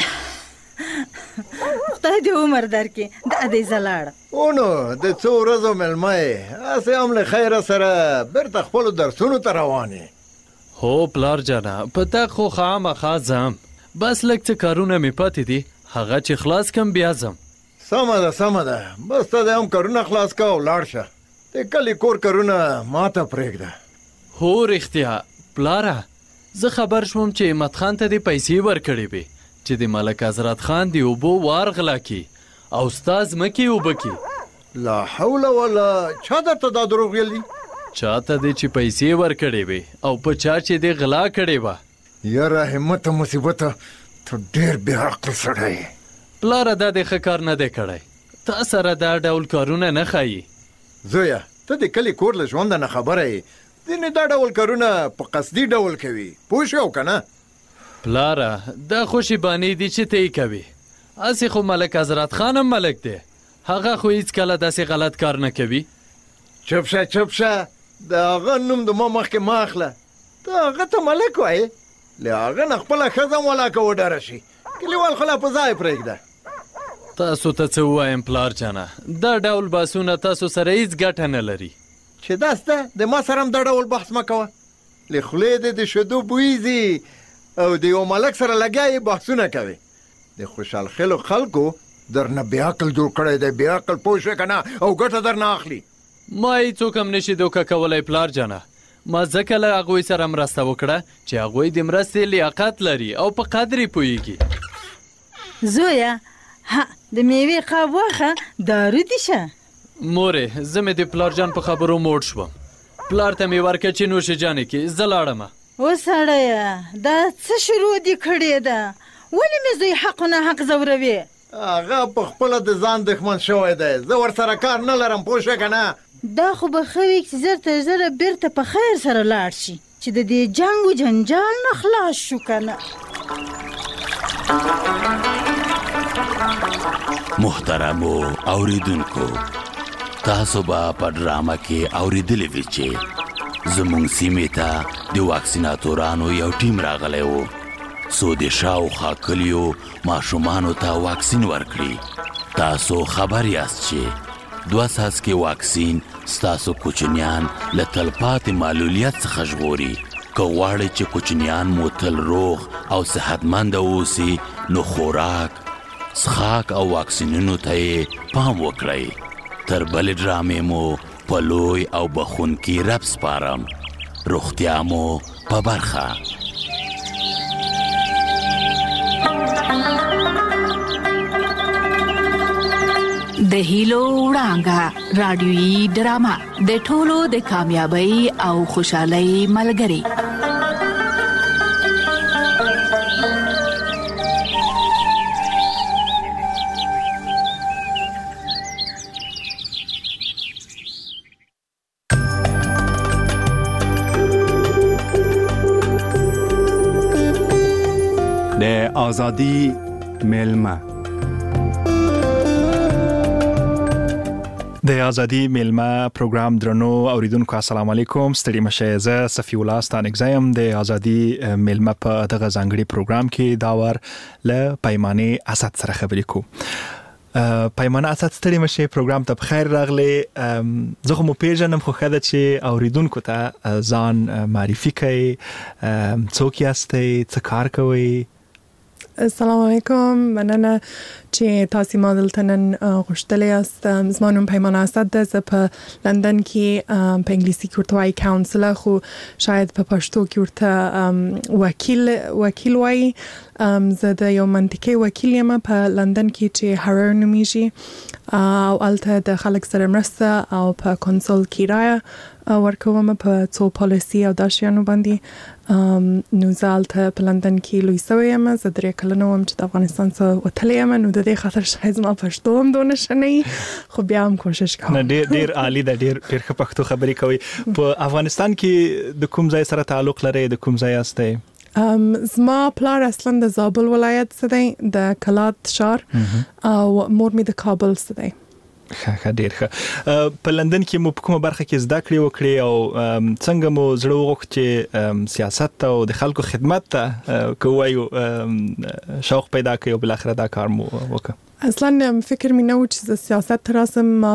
خدای دې عمر درکړي دا دې زه لاړم او نو د څو ورځو مېلمه یې هسې هم له خیره سره بېرته خپلو درسونو ته روان یې هو پلار جانه په تا خو خامخا ځم بس لږ څه کارونه مې پاتې دي هغه چې خلاص کم بیا ځم سمه ده سمه ده بس ته دې هم کارونه خلاص که او لاړ شه د کلي کور کارونه ما ته پرېږده هو رښتیا پلاره زه خبر شوم چې احمد خان ته دې پیسې ورکړې وې چې د ملک حضرت خان د اوبو وار غلا کړي او ستا ځمکې اوبه کړي لا حول ولا چا درته دا دروغ ویل دي چاته دې چې پیسې ورکړې وې او په چا چې دې غلا کړې وه یاره همت مصیبته ته ډېر بې عقل سړی یې پلاره دا دې ښه کار نه دی کړی تا سره دا ډول کارونه نه ښایي زویه ته د کلي کور له ژونده نه خبره یې ځینې دا ډول کارونه په قصدي ډول کوي پوه شو که نه پلاره دا خو شیبانې دي چې ته یې کوي هسې خو ملک حضرت خان هم ملک دی هغه خو هېڅکله داسې غلط کار نه کوي چپ شه چپ شه د هغه نوم د ما مخکې ما اخله ته هغه ته ملک وایې له هغه نه خپله ښځه هم ولاکه وډاره شي کلیوال خو لا په ځای پرېږده تاسو ته څه ووایم پلار جانه دا ډول بحثونه تاسو سره هېڅ ګټه نه لري چې داسته د ما سره هم دا ډول بحث مه کوه له خولې دې د شیدو بوی ځي او د یو ملک سره لګیا یې بحثونه کوي د خوشحال خیلو خلکو درنه بې عقل جوړ کړی دی بې عقل پوه شوې که نه او ګټه درنه اخلي ما هېڅوک هم نشي دوکه کولی پلار جانه ما ځکه له هغوی سره مرسته وکړه چې هغوی د مرستې لیاقت لري او په قدر یې پوهېږي زویه ها د میوې قاب واخه دارو دي شه مورې زه مې د پلار جان په خبرو موړ شوم پلار ته مې ورکړه چې نوشې جانې کې زه لاړمه وسړیه دا څه شروع دي کړې ده ولې مې زوی حق نه حق ځوروې هغه په خپله د ځان دښمن شوی دی زه ورسره کار نه لرم پوه شوې که نه دا خو به ښه وي چې زر تر زره بېرته په خیر سره لاړ شي چې د دې جنګ و جنجال نه خلاص شو که نه محترمو اوریدونکو تاسو به په ډرامه کې اوریدلی وي چې زموږ سیمې ته د واکسیناتورانو یو ټیم راغلی و څو د شاوخوا کلیو ماشومانو ته واکسین ورکړي تاسو خبر یاست چې دوه څاڅکي واکسین ستاسو کوچنیان له تلپاتې معلولیت څخه ژغوري که غواړئ چې کوچنیان مو تل روغ او صحتمنده اوسي نو خوراک څښاک او واکسینونو ته یې پام وکړئ تر بلې ډرامې مو په لوی او بخونکي رب سپارم روغتیا مو په برخه د هیلو وړانګه رادیويي ډرامه د ټولو د کامیابی او خوشحالۍ ملګری د آزادی میلمه د ازادي میلمه پروګرام درنو اوریدونکو السلام علیکم ستړي مشه زه صفی الله ستانک زایم د ازادي میلمه په دغه ځانګړي پروګرام کې داور ل پیمانه اسد سره خبرې کو پیمانه اسد ستړي مشه پروګرام ته بخیر راغلی زه خو مو پیژنم خو خدای چې اوریدونکو ته ځان معرفي کړئ څوک یاستئ څه کار کوئ السلام علیکم مننه چې تاسو ما دلته نن غوښتلی یاست زما نوم پیمانه اسد ده زه په لندن کې په انګلیسي کې ورته وایي کاونسلر خو شاید په پښتو کې ورته وکیل وکیل وایي زه د یو منطقې وکیل یم په لندن کې چې هارر نومیږي او الته د خلک سره مرسته او په کنسول کرایه ورکوم په څو پالیسي او داسې شیانو باندې نو زه هلته په لندن کې لوی سوی یم زه درې کلنه وم چې د افغانستان څخه وتلی یم نو د دې خاطر شاید زما پښتو هم دونه ښه نه وي خو بیا هم کوشش کوم نه ډېر ډېر عالي ده ډېر ډېر ښه پښتو خبرې کوئ په افغانستان کې د کوم ځای سره تعلق لرئ د کوم ځای یاستئ زما پلار اصلا د زابل ولایت څخه دی د کلات شهر او مور مې د کابل څخه دی ښه ښه ډېر ښه په لندن کې مو په کومه برخه کې زده کړې وکړې او څنګه مو زړه وغوښت چې سیاست ته او د خلکو خدمت ته که ووایو شوق پیدا کړئ او بالاخره دا کار مو وکړ اصلا فکر مې نه و چې زه سیاست ته راسم ما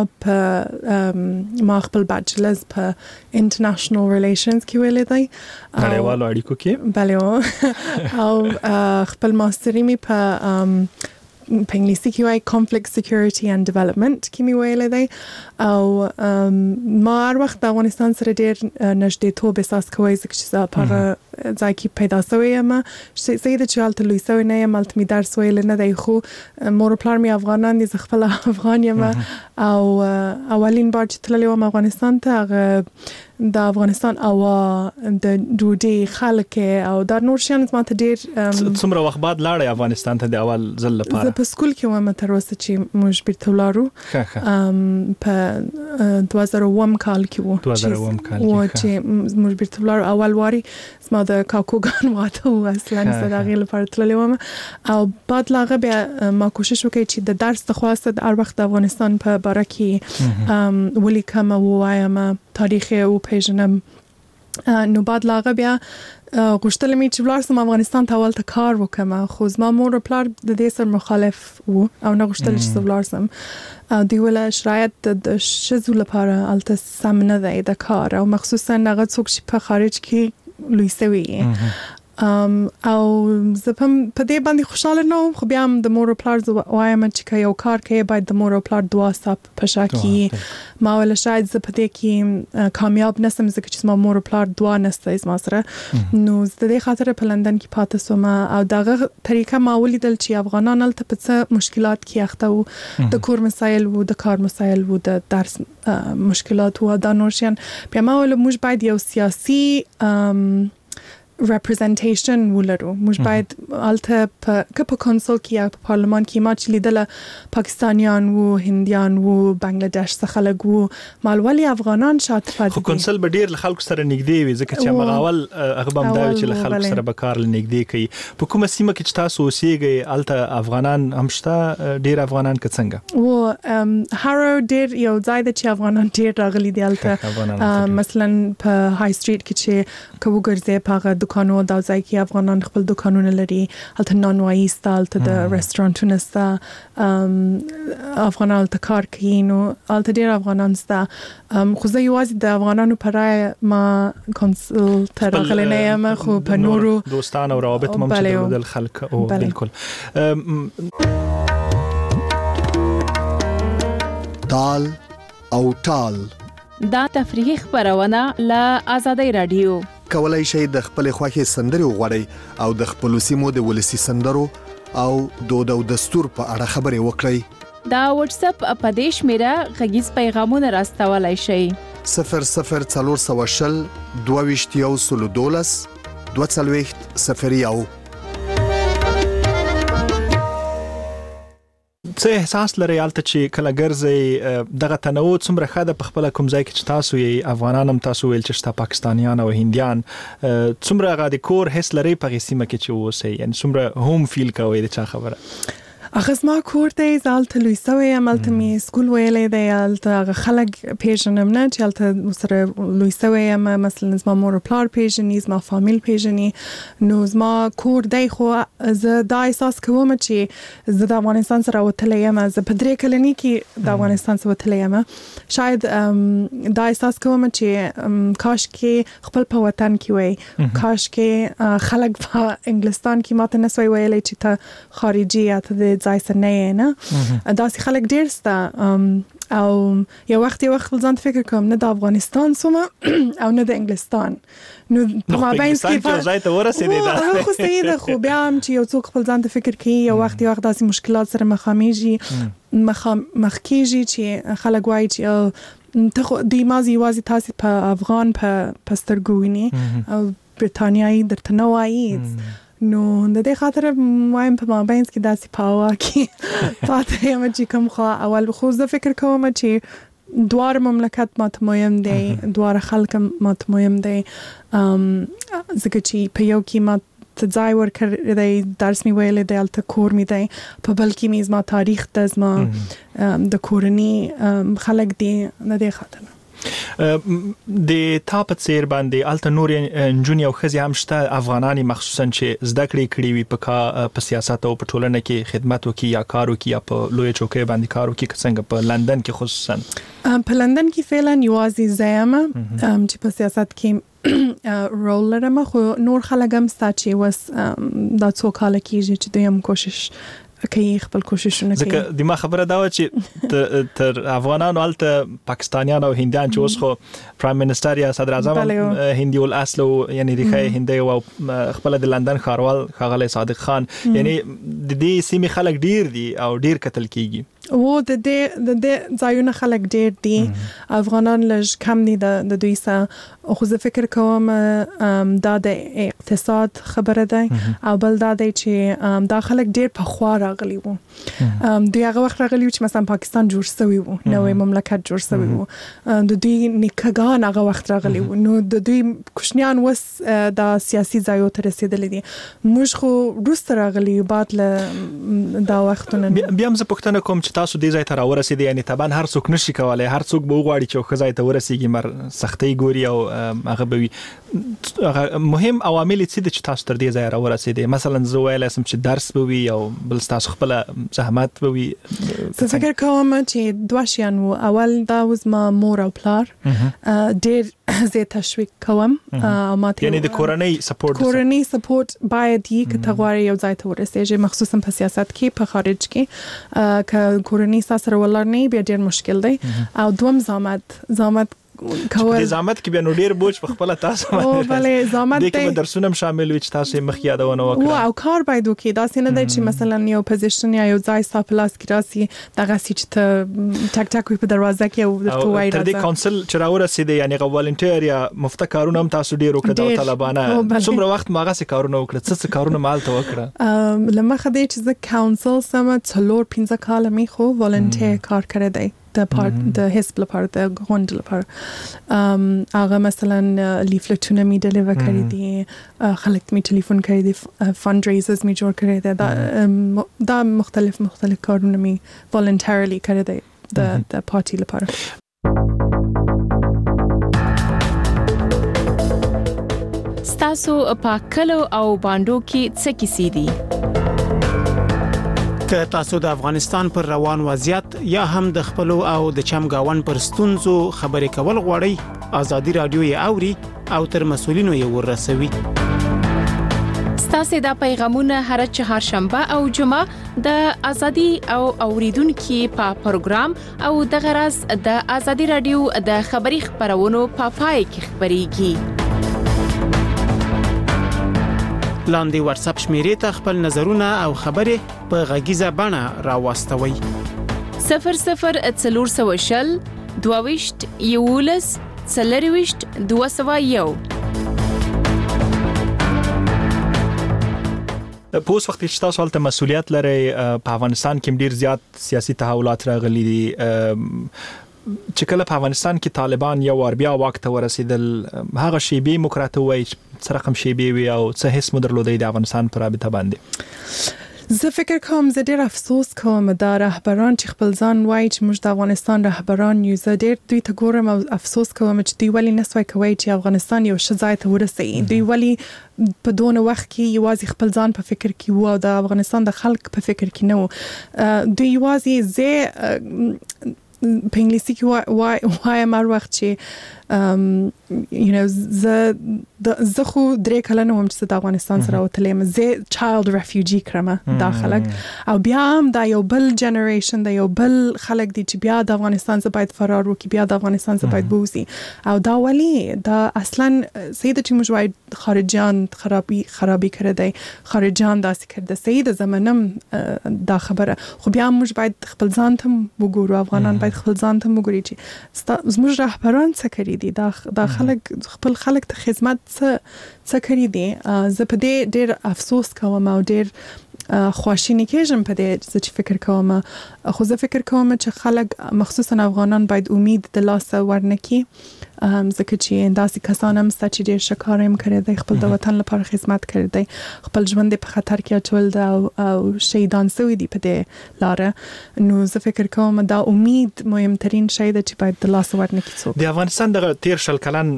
په ما خپل بیچلرز په انټرنیشنل ریلیشنز کې ویلی دی نړیوالو اړیکو کې بله او خپل ماستري مې په په انګلیسي کې وایي conflict security and development کې مې ویلی دی او ما هر وخت د افغانستان سره ډېر نږدېتوب احساس کوی ځکه چې زه په هغه ځای کې پیدا سوی یم صحیح ده چې هلته لوی سوی نه یم هلته مې درس ویلی نه دی خو مور او پلار مې افغانان دي زه خپله افغان یم او اولین بار چې تللی وم افغانستان ته هغه د افغانستان هوا د ډوډۍ خلک او دا نور شیان زما ته ډېر څومره وخت بعد لاړئ افغانستان ته د اول ځل لپاره زه په سکول کې وم تر اوسه چې موږ بیرته ولاړو په دوه زره اووم کال کې وو دوه زره اووم کال کې چې موږ بیرته ولاړو اول واري زما د کاکوګان واده و اصلا زه د هغې لپاره تللی وم او بعد له هغه بیا ما کوشش وکړی چې د درس د خواسته د هر وخت د افغانستان په باره کې ولیکم او ووایم تاریخ او پیژنم نو بعد له هغه بیا غوښتل مې چې ولاړ سم افغانستان ته هلته کار وکړم خو زما مور او پلار د دې سره مخالف وو او نه غوښتل چې زه ولاړ سم دوی ویل شرایط د ښځو لپاره هلته سم نه دی د کار او مخصوصا هغه څوک چې په خارج کې لوی سوي Um, او زه په دې باندې خوشاله نه وم خو بیا هم د مور او پلار زه وایم چې که یو کار کوي باید د مور او پلار دعا ستا په شا کړي ما ویله شاید زه په دې کې کامیاب نسم ځکه چې زما مور او پلار دعا نسته زما سره نو زه د دې خاطره په لندن کې پاته سوم او دغه طریقه ما ولیدل چې افغانان هلته په څه مشکلات کې اخته وو د کور مسایل وو د کار مسایل وو د درس مشکلات وو دا نور شیان بیا ما ویله موږ باید یو سیاسي representation ولرو موږ باید هلته که په کونسل کې یا په پارلمان کې ما چې لیدله پاکستانیان وو هندیان وو بنګلادش څخه خلک وو مال ولې افغانان شاته پاتې خو کونسل به ډېر له خلکو سره نږدې وي ځکه چې هماغه اول هغه به همدا وي چې له خلکو سره به کار نږدې کوي په کومه سیمه کې چې تاسو اوسېږئ هلته افغانان هم شته ډېر افغانان که څنګه و هارو ډېر یو ځای ده چې افغانان ډېر راغلي دي هلته مثلا په های سټریټ کې چې که وګرځې په هغه دکانو دا ځای کې افغانان خپل دکانونه لري هلته نانوایي سته هلته د رستورانټونه سته افغانان هلته کار کوي نو هلته ډېر افغانان سته خو زه یوازې د افغانانو په رایه ما کونسل ته راغلی نه یم خو په نورو دوستان او روابط هم چې درلودل خلک او بالکل تال او ټال دا تفریحي خپرونه له آزادۍ رادیو کولای شئ د خپل خوښې سندرې وغواړئ او د خپل سیمو د ولسی سندرو او دود او دستور په اړه خبرې وکړئ دا واتس اپ په دې شمیره غږیز پیغامونه راستولای شئ صفر صفر څلور سوه شل دوه ویشت یو سلو دولس دوه څلوېښت صفر یو څه احساس لرئ هلته چې کله ګرځئ دغه تنوع څومره ښه ده په خپله کوم ځای کې چې تاسو یې افغانان هم تاسو ویل چې شته پاکستانیان او هندیان څومره هغه د کور حس لرئ په هغې سیمه کې چې اوسئ یعنې څومره هوم فیل کوئ د چا خبره هغه زما کور دی زه هلته لوی سوی یم هلته مې سکول ویلی دی هلته هغه خلک پیژنم نه چې هلته ورسره لوی سوی یم مثلا زما مور او پلار پیژني زما فامیل پیژني نو زما کور دی خو زه دا احساس کوم چې زه د افغانستان سره وتلی یم زه په درې کلنۍ کې د افغانستان سره وتلی یم شاید دا احساس کوم چې کاش کې خپل په وطن کې وی کاش کې خلک په انګلستان کې ماته نسوی ویلی چې ته خارجي یا ته د ځای سره نه یې نه داسې خلک ډېر سته او یو وخت یو وخت ځان فکر کوم نه د افغانستان سومه او نه د انګلستان نو په مابین کې ځای ته ورسېدې خو صحیح ده خو بیا هم چې یو څوک خپل ځان ته فکر کوي یو وخت یو وخت داسې مشکلات سره مخامخ مخ کېږي چې خلک وایي چې ته دوی مازی یوازې تاسو په افغان په پسترګو ویني او برتانیایی درته نه وایي نو د دې خاطر وایم په مابینس کې داسې پاوا کې پاتې یم چې کوم خو اول خو زه فکر کوم چې دوار مملکت ماته مهم دی دوار خلک ماته مهم دی ځکه چې په یو کې ما ته ځای ورکړی دی درس مې ویلی دی هلته کور مې دی په بل کې مې زما تاریخ ده زما د کورني خلک دی د دې خاطر د تا په څیر باندې الته نور نجونې او ښځې هم شته افغانان مخصوصا چې زده کړې کړې وي په په سیاست او په ټولنه کې خدمت وکړي یا کار وکړي یا په لویه چوکۍ باندې کار وکړي څنګه په لندن کې خصوصا په لندن کې فعلا یوازې زه یم چې په سیاست کې رول لرم خو نور خلک هم ستا چې اوس دا څو کاله کېږي چې دوی هم کوشش کوي خپل کوششونه کوي ځکه د ما خبره دا و چې تر افغانانو الته پاکستانیان او هندیان چې اوس خو پرایم منسٹر یا صدر اعظم هندي الاصل او یعنی د خې هندي او خپل د لندن ښاروال ښاغلی صادق خان یعنی د دې سیمې خلک ډیر دي او ډیر قتل کیږي و د دې د دې ځایونه خلک ډیر دي افغانان لږ کم دي د دوی سره خو زه فکر کوم دا د اقتصاد خبره ده او بل دا دی چې دا خلک ډیر په خوا راغلي وو دوی هغه وخت راغلي چې مثلا پاکستان جوړ شوی وو نوې مملکت جوړ شوی وو د دوی نیکګان هغه وخت راغلي وو نو د دوی کوشنیان وس د سیاسي ځایو ته رسیدلي دي موږ خو روسته راغلي بعد له دا وختونه بیا هم زه پوښتنه کوم چې تاسو دې ځای ته راورسېدئ یعنی طبعا هر څوک نشي کولای هر څوک به وغواړي چې ښه ځای ته ورسېږي مر سختۍ ګوري او هغه به وي مهم عوامل څه دي چې تاسو تر دې ځای راورسېدئ مثلا زه ویلی سم چې درس به وي او بل ستاسو خپله زحمت به وي زه فکر کوم چې دوه شیان وو اول دا اوس ما مور او پلار ډېر زه تشویق کوم یعنی د کورنۍ سپورټ کورنۍ سپورټ باید یې که ته غواړې یو ځای ته ورسېږې مخصوصا په سیاست کې په خارج کې که کورنۍ ستا سره ولاړ نه بیا ډېر مشکل دی او دوم زحمت زحمت کول د زحمت کې بیا نو ډیر بوج په خپل تاسو باندې او بلې زحمت دی کې درسونه شامل وي چې تاسو مخ یادونه وکړه او کار باید وکړي دا څنګه دی چې مثلا یو پوزیشن یا یو ځای ستا په لاس کې راسي دغه سې چې ته ټک ټک په دروازه کې او درته وایي تر دې کونسل چې راورسېدې یعنی غوالنټیر یا مفته کارونه هم تاسو ډیر وکړه د طالبانه څومره وخت ماغه سې کارونه وکړه څه څه کارونه مالته وکړه لمخه دی چې زه کونسل سم څلور پنځه کاله می خو والنټیر کار کړی دی د پارت د حزب لپاره د غونډ لپاره هغه مثلا لیفلټونه می ډیلیور کړی دي خلک می ټلیفون کړی دي فند ریزرز می جوړ کړی دي دا دا مختلف مختلف کارونه می والنټریلی کړی دي د د پارټي لپاره ستاسو په کلو او باندو کې څه کیسې دي که تاسو د افغانستان پر روان وضعیت یا هم د خپل او د چمګاون پر ستونزو خبرې کول غواړئ ازادي رادیو یې اوري او تر مسولینو یې ورسوي ستاسو د پیغامونه هر چهارشنبه او جمعه د ازادي او اوریدونکو په پروګرام او د غرض د ازادي رادیو د خبري خبرونو په پای کې خبريږي لاندې واتس اپ شمیرې ته خپل نظرونه او خبرې په غږیزه بڼه راوستوي صفر صفر څلور سوه شل دوه ویشت یولس څلور ویشت دوه سوه یو په اوس وخت کې تاسو هلته مسؤلیت لرئ په افغانستان کې ډیر زیات سیاسي تحولات راغلي دي چې کله په افغانستان کې طالبان یو ور بیا وخت ورسېدل هغه شیبې مکرته وای چې رقم شیبې وي او څه هیڅ مدرلودي د افغانستان پر رابطه باندې زه فکر کوم زه ډیر افسوس کوم دا رهبران چې خپل ځان وایي چې موږ د افغانستان رهبران یو زه ډیر دوی ته ګورم او افسوس کوم چې دوی ولی نسوي کوي چې افغانستان یو ښه ځای ته ورسېږي دوی ولی په دونه وخت کې یوازې خپل ځان په فکر کې وو او د افغانستان د خلک په فکر کې نه وو دوی یوازې زه په انګلیسي کې وای وای مر وخت چې یو نو زه زه خو درې کلنه وم چې د افغانستان سره وتلم زه چایلد ریفیوجی کړم دا خلک او بیا هم دا یو بل جنریشن دا یو بل خلک دي چې بیا د افغانستان څخه باید فرار وکړي بیا د افغانستان څخه باید بوزي او دا ولی دا اصلا سید چې موږ وای خارجيان خرابي خرابي کړی دی خارجيان داسې کړی سید زمانم دا خبره خو بیا موږ باید خپل ځان ته وګورو افغانان باید خپل ځان ته وګوري چې زموږ رهبران څه کړی دي دا دا خلک خپل خلک ته خدمت څه څه کړی دي زه په دې ډېر افسوس کوم او ډېر خواشینی کېږم په دې چې فکر کوم خو زه فکر کوم چې خلک مخصوصا افغانان باید امید د لاسه ورنکي ځکه چې داسې کسان هم ستا چې ډېر ښه کار هم کړی دی خپل د وطن لپاره خدمت کړی دی خپل ژوند په خطر کې اچول دی او او شهیدان سوي دي په دې لاره نو زه فکر کوم دا امید مهمترین شی دی چې باید د لاسه ورنکي څوک د افغانستان دغه تیر شل کلن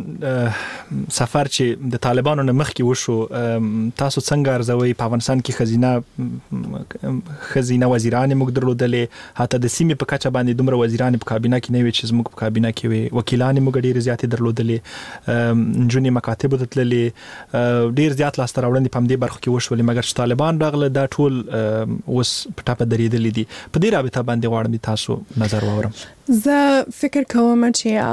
سفر چې د طالبانو نه مخکې وشو تاسو څنګه ارزوي په افغانستان کې خزینه خزینه وزیران موږ درلودلې حتی د سیمې په کچه باندې دومره وزیران په کابینه کې نه وي چې زموږ په کابینه کې وي وکیلان موږ ډېر زیاتې درلودلې نجونې مکاتب ته تللې ډېر زیات لاسته راوړنې په همدې برخو کې وشولې مګر چې طالبان راغله دا ټول اوس په ټاپه درېدلي دي په دې رابطه باندې غواړم تاسو نظر واورم زه فکر کوم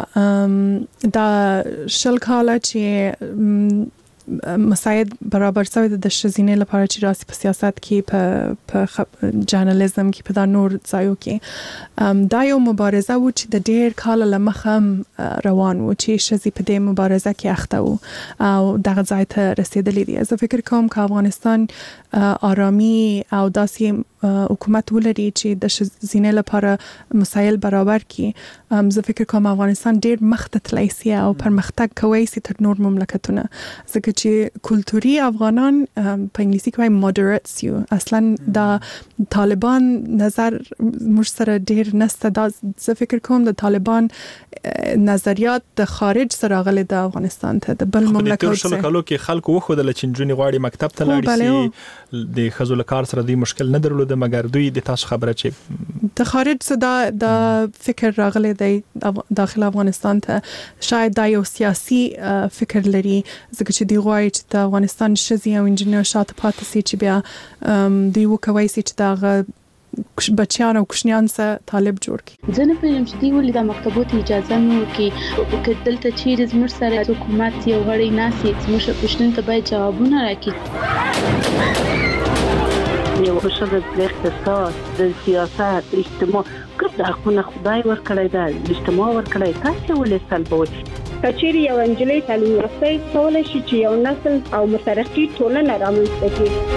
چې دا شل کاله چې مساعد برابر شوی د شزینې لپاره چې راسي په سیاست کې په په جرنالیزم کې په دا نور ځایو کې دا یو مبارزه و چې د ډېر کال لمخه روان و چې شزي په دې مبارزه کې اخته و او دغه ځای ته رسیدلې دي زه فکر کوم چې افغانستان آرامي او داسې حکومت ولري چې د شزینې لپاره مسایل برابر کړي زه فکر کوم افغانستان ډېر مخته تللی سي او پرمختګ کوي سي تر نور مملکتونه ځکه چې کلتوري افغانان په انګلیسي کې وايي مودریټس یو اصلا دا طالبان نظر موږ سره ډېر نسته دا زه فکر کوم د طالبان نظریات د خارج سره غلي د افغانستان ته د بل مملکت سره کلو کې خلکو وخدل چې نجونې غواړي مکتب ته لاړ شي د خزو لکار سره د مشکل نه درلوده مګر دوی د تاسو خبره چې د خارج څخه د فکر راغلي دی داخل افغانستان ته شاید دا یو سیاسي فکر لري ځکه چې دی غواړي چې د افغانستان شزي او انجینر شاته پاتې سي چې بیا دی وکوي چې دا بچیان او کوشنیان سره طالب جوړ کړي ځنه په یم چې دی ولې د مکتبونو اجازه نه ورکړي چې دلته چیرې زموږ سره حکومت یو غړی ناسي زموږ پښتون ته باید جوابونه راکړي یو خوشاله د اقتصاد د سیاست اجتماع کوم د خپل خدای ورکړی دا اجتماع ورکړی تاسو ولې سلبوي کچېری یو انجلۍ تعلیم یافته کولای شي چې یو نسل او مترقي ټولنه رامنځته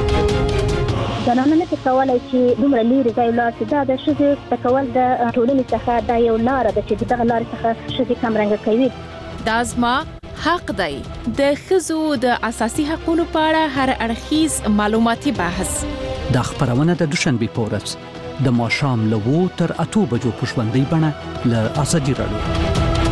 کړي زنانه نه کولای چې دومره لري ځای لاس دا د شذ تکول د ټولنې څخه دا یو لار ده چې دغه لار څخه شذ کم رنګ کوي دا زما حق دی د خزو د اساسي حقوقو په اړه هر اړخیز معلوماتي بحث د خبرونه د دوشنبه په ورځ د ماښام له وو تر اته بجو په ژوندۍ بڼه له ازادي رادیو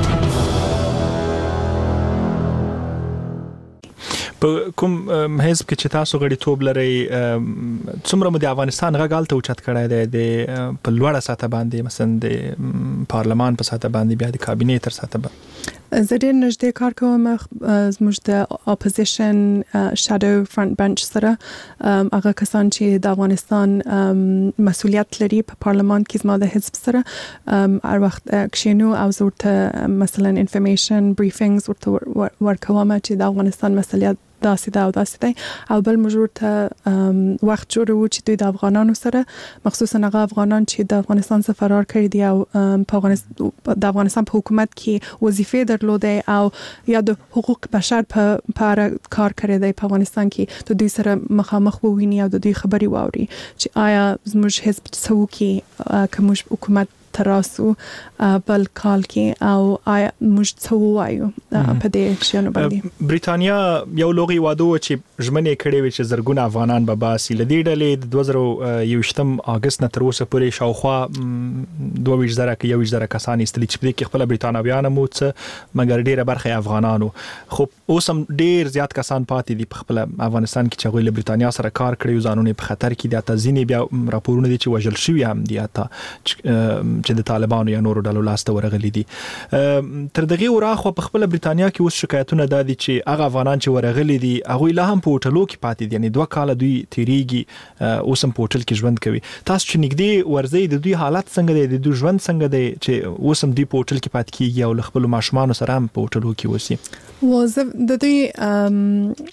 په کوم حزب کې چې تاسو غړي توب لري څومره مو د افغانستان غږال ته اوچت کړای دی د په لوړه سطح باندې مثلا د پارلمان په سطح باندې بیا د کابینې تر سطح باندې زه ډېر نږدې کار کوم زموږ د اپوزیشن شادو فرنٹ بنچ سره هغه کسان چې د افغانستان مسؤلیت لري په پارلمان کې زما د حزب سره هر وخت کښینو او زه ورته مثلا انفارمیشن بریفینګز ورته ورکوم چې د افغانستان مسؤلیت داسې دا او داسې دی او بل موږ ورته وخت جوړوو چې دوی د افغانانو سره مخصوصا هغه افغانان چې د افغانستان څخه فرار کړي دي او په افغانستان د افغانستان په حکومت کې وظیفې درلودې او یا د حقوق بشر په اړه کار کړی دی په افغانستان کې د دوی سره مخامخ وویني او د دوی خبري واوري چې آیا زموږ حزب څه کوي که موږ حکومت تراسو بل کال کې او آیا موږ څه وایو په دې شنو باندې بریتانیا یو لوغي واده چې ژمنې کړې وي چې زرګونه افغانان به باسي لدی ډلې د دوه زره یوشتم اگست نه تر اوسه پورې شاوخوا دوه ویشت زره کې یو ویشت زره کسان استلی چې په دې کې خپل بریتانویان مو څه مګر ډیره برخه افغانانو خو اوس هم ډیر زیات کسان پاتې دي په خپل افغانستان کې چې غوښله بریتانیا سره کار کړی ځانونه په خطر کې دي تاسو ځینې بیا راپورونه دي چې وژل شوی هم دي تا چې د طالبانو یا نورو ډلو لاس ته ورغلي دي. تر دغه وراخه په خپل برېټانیا کې اوس شکایتونه دادي چې هغه افغانان چې ورغلي دي هغه لا هم په هوټلو کې پاتې دي، یعنی دوه کال دوی تیریږي اوس هم په هوټل کې ژوند کوي. تاسو چې نږدې ورځي د دوی حالت څنګه دی، د دوی ژوند څنګه دی چې اوس هم دوی په هوټل کې پاتې کیږي او خپل ماشومان سره هم په هوټلو کې وسی؟ وظیفه د دوی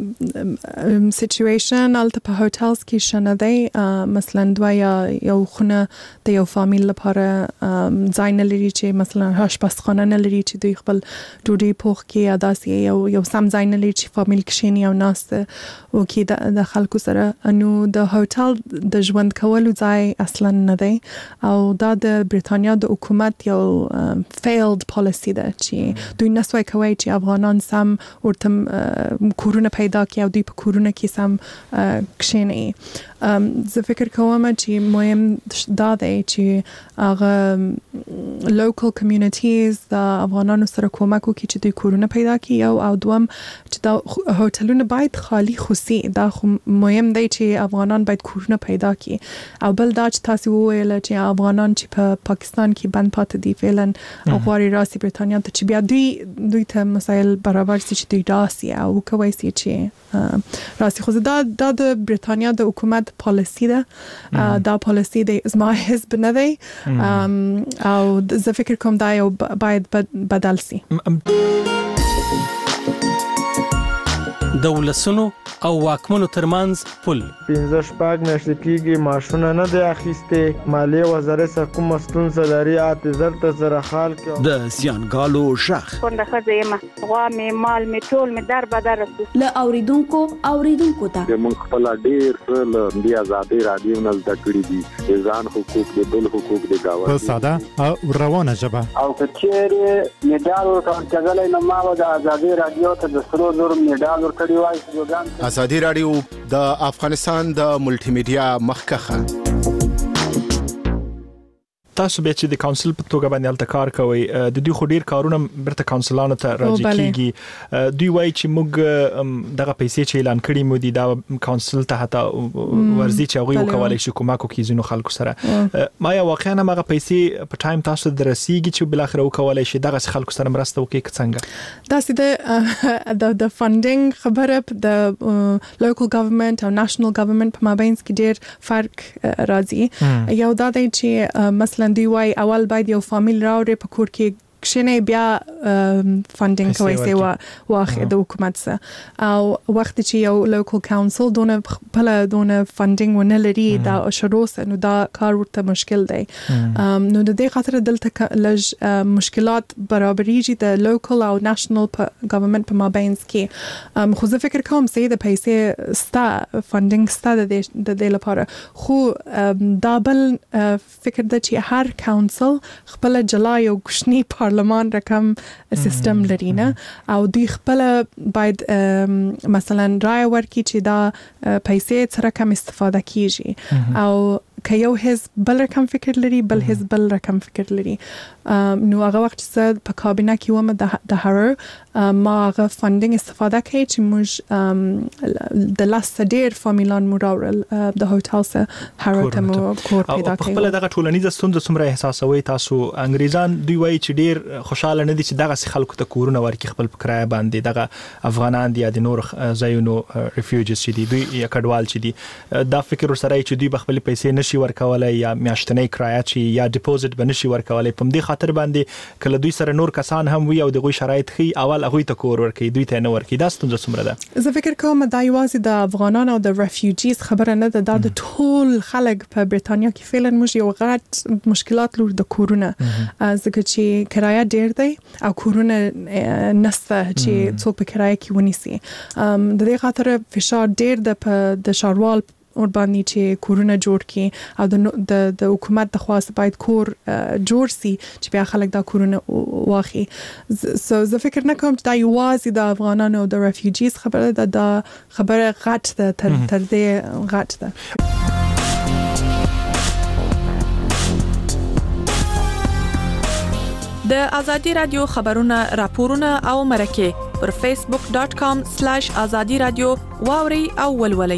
سیچویشن البته په هوټلز کې شنه دی، مثلا دوه یا یو خونه د یو فامیل لپاره ځای نه لري چې مثلا آشپزخانه نه لري چې دوی خپل ډوډۍ پوخ کړي، یا داسې یو یو سم ځای نه لري چې فامیل کښېني او ناسته وکړي د خلکو سره. نو د هوټل د ژوند کولو ځای اصلا نه دی او دا د برېټانیا د حکومت یو فیلډ پالیسی ده چې دوی نسوای کوي چې افغانان سم ورته کورونه پیدا کړي او دوی په کورونه کې سم کښېني. زه فکر کوم چې مهم دا دی چې هغه لوکل کمیونټیز د افغانانو سره کومک وکړي چې دوی کورونه پیدا کړي، یو او دوم چې دا هوټلونه باید خالی خوسي، دا خو مهم دی چې افغانان باید کورونه پیدا کړي. او بل دا چې تاسو وویل چې افغانان چې په پاکستان کې بند پاتې دي فعلا او غواړي راسي برېټانیا ته چې بیا دوی دوی ته مسایل برابر سي چې دوی راسي او کوي سي چې راسي. خو دا دا د برېټانیا د حکومت پالیسی ده، دا پالیسی د زما حزب نه دی او زه فکر کوم دا یو باید بدل سي. د ولسونو او واکمنو ترمنځ پل پنځه شپږ میاشتې کېږي معاشونه نه دی اخیستې، مالیې وزارت څخه کومه ستونزه لري اته زر ته سره حال کړو. د زیانګالو شخ څنګه ښځه یم، غوا مې مال مې ټول مې در بدر له اوریدونکو اوریدونکو ته موږ خپل ډیر څه له دې آزادي رادیو نه زده کړي دي، ځان حقوق د بل حقوق د گاوند په ساده او روانه ژبه. او کچېره میډال ورکړل کېدلای نو ما د آزادي رادیو ته د سرو زر میډال ورکړی وای. آزادي رادیو د افغانستان د ملټي میډیا مخکخه. تاسو به چې د کونسل په توګه باندې الته کار کوي، د دوی خو ډیر کارونه برته کونسلانو ته راځي کیږي. دوی وایي چې موږ دغه پیسې چې اعلان کړي مو دي دا کونسل ته حتی ورزي چې هغه وکولای شي کومک وکړي ځینو خلکو سره. ما یا واقعا هغه پیسې په ټایم تاسو درسیږي چې بل اخر وکولای شي دغه خلکو سره مرسته وکړي څنګه؟ دا سید د د فاندینګ خبره د لوکل ګورنمنت او نېشنل ګورنمنت په مابین کې ډیر فرق راځي. یو دا دی چې مثلا دوی وای اول باید یو فامیل راوړي په کور کې کښینه بیا فاندینګ کوي سي واخه د حکومت سره، او وخت چې یو لوکل کونسل دونه بل دونه فاندینګ ونه لري دا شروع نو دا کار ورته مشکل دی. نو د دې خاطر دلته لږ مشکلات برابرېږي د لوکل او نېشنل ګورنمنت په مابین کې. خو زه فکر کوم چې د پیسې ستا فاندینګ ستا د دې لپاره، خو دا بل فکر د چې هر کونسل خپل جلا یو کوچنی پارلمان رقم سیستم لري نه، او دوی خپل باید مثلا رای ورکړي چې دا پیسې څه رقم استفاده کیږي، او که یو حزب بل رقم فکر لري بل حزب بل رقم فکر لري. نو هغه وخت چې په کابینه کې ومه د هر ما هغه فاندینګ استفاده کوي چې موږ د لاس ډیر فامیلان مو راوړل د هوټل سره هر ته مو کور پیدا کړی. خپل دغه ټولنیزه ستونزه څومره احساسوي تاسو؟ انګریزان دوی وایي چې ډیر خوشاله نه دي چې دغه خلکو ته کورونه ورکړي خپل په کرایه باندې، دغه افغانان دي یا د نور ځایونو ریفیوجیز چې دي دوی یا کډوال چې دي، دا فکر سره چې دوی خپل پیسې نشي ورکولای یا میاشتنۍ کرایه چې یا ډیپوزټ بنشي ورکولای. په دې خاطر باندې کله دوی سره نور کسان هم وي او دغه شرایط خي اول هغه ته کور ورکړي دوی ته نه ورکړي. دا ستونزه څومره ده؟ زه فکر کوم دا یوازې د افغانانو او د ریفیوجیز خبره نه ده، دا د ټول خلک په برېټانیا کې فعلا موږ یو غټ مشکلات لور د کورونه، ځکه چې کرایه ډیر دی او کورونه نسته چې څوک په کرایه کې ونیسي. د دې خاطر فشار ډیر د د شاروال اور باندې چې کورونه جوړ کړي او د د حکومت د خواست باید کور جوړ سي چې بیا خلک دا کورونه واخلي. سو زه فکر نه کوم چې دا یوازې د افغانانو او د ریفیوجیز خبره ده، دا خبره غټ ده تر تر دې غټ ده. د ازادي رادیو خبرونه راپورونه او مرکه پر فیسبوک ډاٹ کام سلیش ازادي رادیو واوري او ولولي.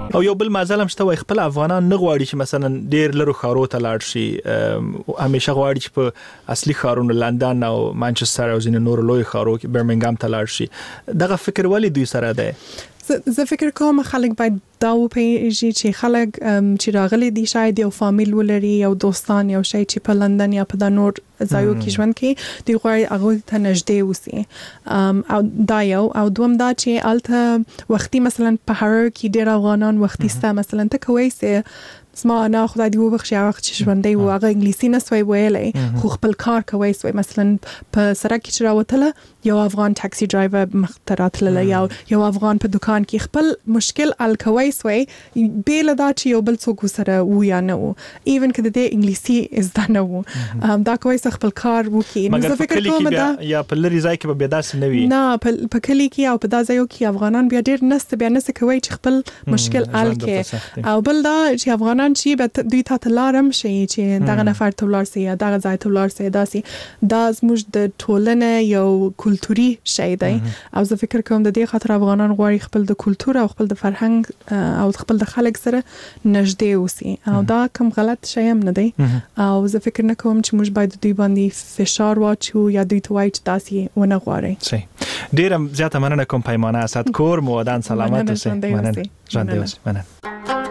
او یو بل مازال هم شته وای خپل افغانان نه غواړي چې مثلا ډیر لرو ښارو ته لاړ شي همیشه غواړي چې په اصلي ښارونو لندن او مانچستر او ځینې نور لوی ښارو کې برمنګام ته لاړ شي دغه فکر ولی دوی سره ده زه فکر کوم خلک باید دا وپیژني چې خلک چې راغلي دي شاید یو فامیل ولري یو دوستان یو شي چې په لندن یا په د نور ځایو کې ژوند کوي دوی غواړي هغه ته نږدې اوسي او دا یو او دوم دا چې الته وختي مثلا په هر کې ډیر افغانان وختي ستا مثلا ته کوي سه زما انا خدای دی وبخښي هغه چې ژوندې و هغه انګلیسي نه سوی ویلې خو خپل کار کوي سوی مثلا په سړک کې راوتله یو افغان ټاکسي ډرایور مخترات له یو یو افغان په دکان کې خپل مشکل ال کوي سوی بیل دا چې یو بل څوک سره و یا نه و ایون کله د انګلیسي از دا نه و دا کوي خپل کار وکي نو زه فکر کوم دا یا په لری ځای کې به داس نه وي نه په کلی کې او په دا ځایو کې افغانان بیا ډیر نست بیا نس کوي چې خپل مشکل ال کې او بل دا چې افغانان چې به دوی ته تلارم شي چې دغه نفر تولار سي یا دغه ځای تولار سي داسي دا زموږ د ټولنې یو کلتوري شی دی او زه فکر کوم د دې خاطر افغانان غواړي خپل د کلتور او خپل د فرهنګ او خپل د خلک سره نږدې اوسي او دا کوم غلط شی هم نه دی او زه فکر نه کوم چې موږ باید دوی باندې فشار واچو یا دوی ته وایي چې داسي ونه غواړي صحیح ډیره زیاته مننه کوم پیمانه اسد کور مو ودان سلامت اوسئ مننه ژوند اوسئ مننه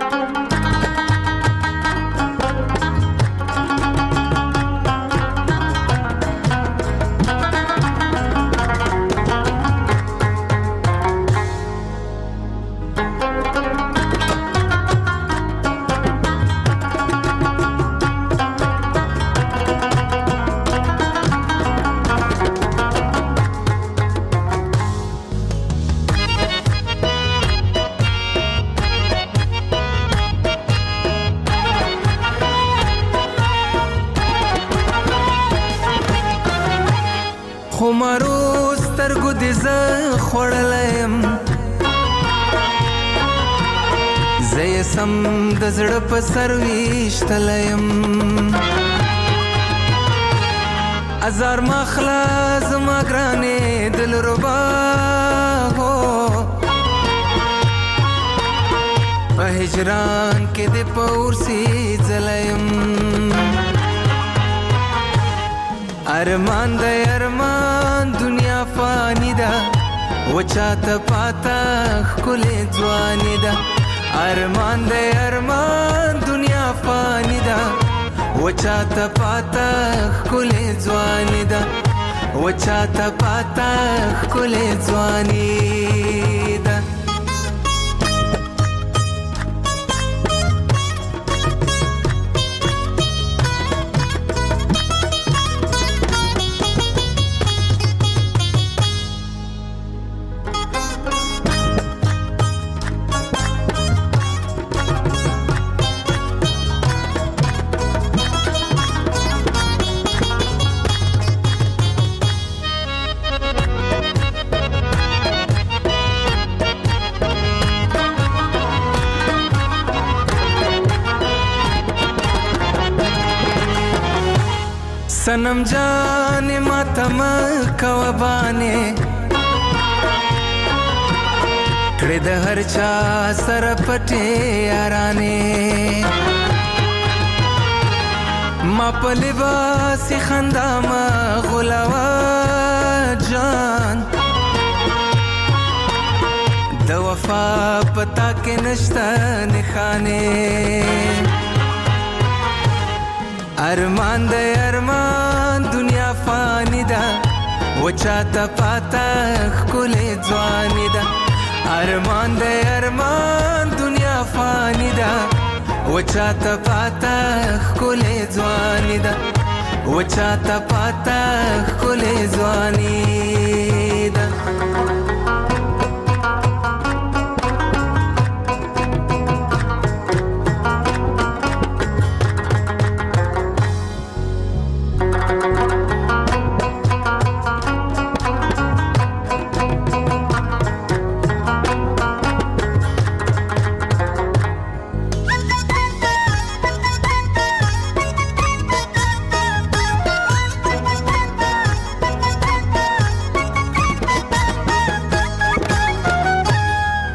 د زړه په سر ویشتلیم ازار مخلا زما ګرانې دلربا هو په هجران کې د پورسي ځلیم ارمان د ارمان دنیا فانی ده وچاته پاته ښکلې ځواني ده ارمان د ارمان دنیا فانی ده وچاته پاته ښکلې ځواني ده وچاته پاته ښکلې ځواني ده सनम जाने मातम कवबाने कड़े द हर चा सर पटे याराने मा पलिबासी खंदा मा गुलावा जान द वफा पता के नश्ता निखाने ارمان د ارمان دنیا فانی ده وچاته پاته ښکلې ځواني ده ارمان د ارمان دنیا فانی ده وچاته پاته ښکلې ځواني ده وچاته پاته ښکلې ځواني ده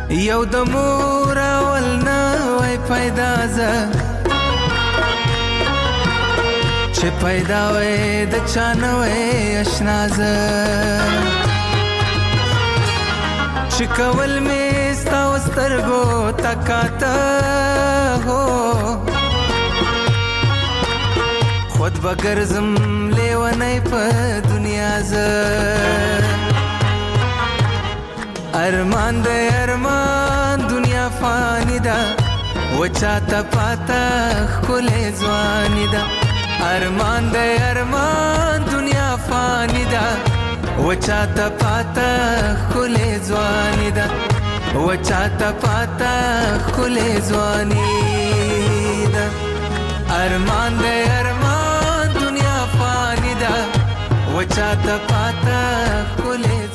یو د مور اول نه وای پیدا زه چې پیدا وای د چا نه وای اشنا زه چې کول مې ستا و سترګو تکاته هو خود بګرځم لیونی په دنیا زه ارمان د ارمان دنیا فانی ده و چاته پاته ښکلې ځواني ده ارمان د ارمان دنیا فانی ده و چاته پاته ښکلې ځواني ده و چاته پاته ښکلې ځواني ده ارمان د ارمان دنیا فانی ده و چاته پاته ښکلې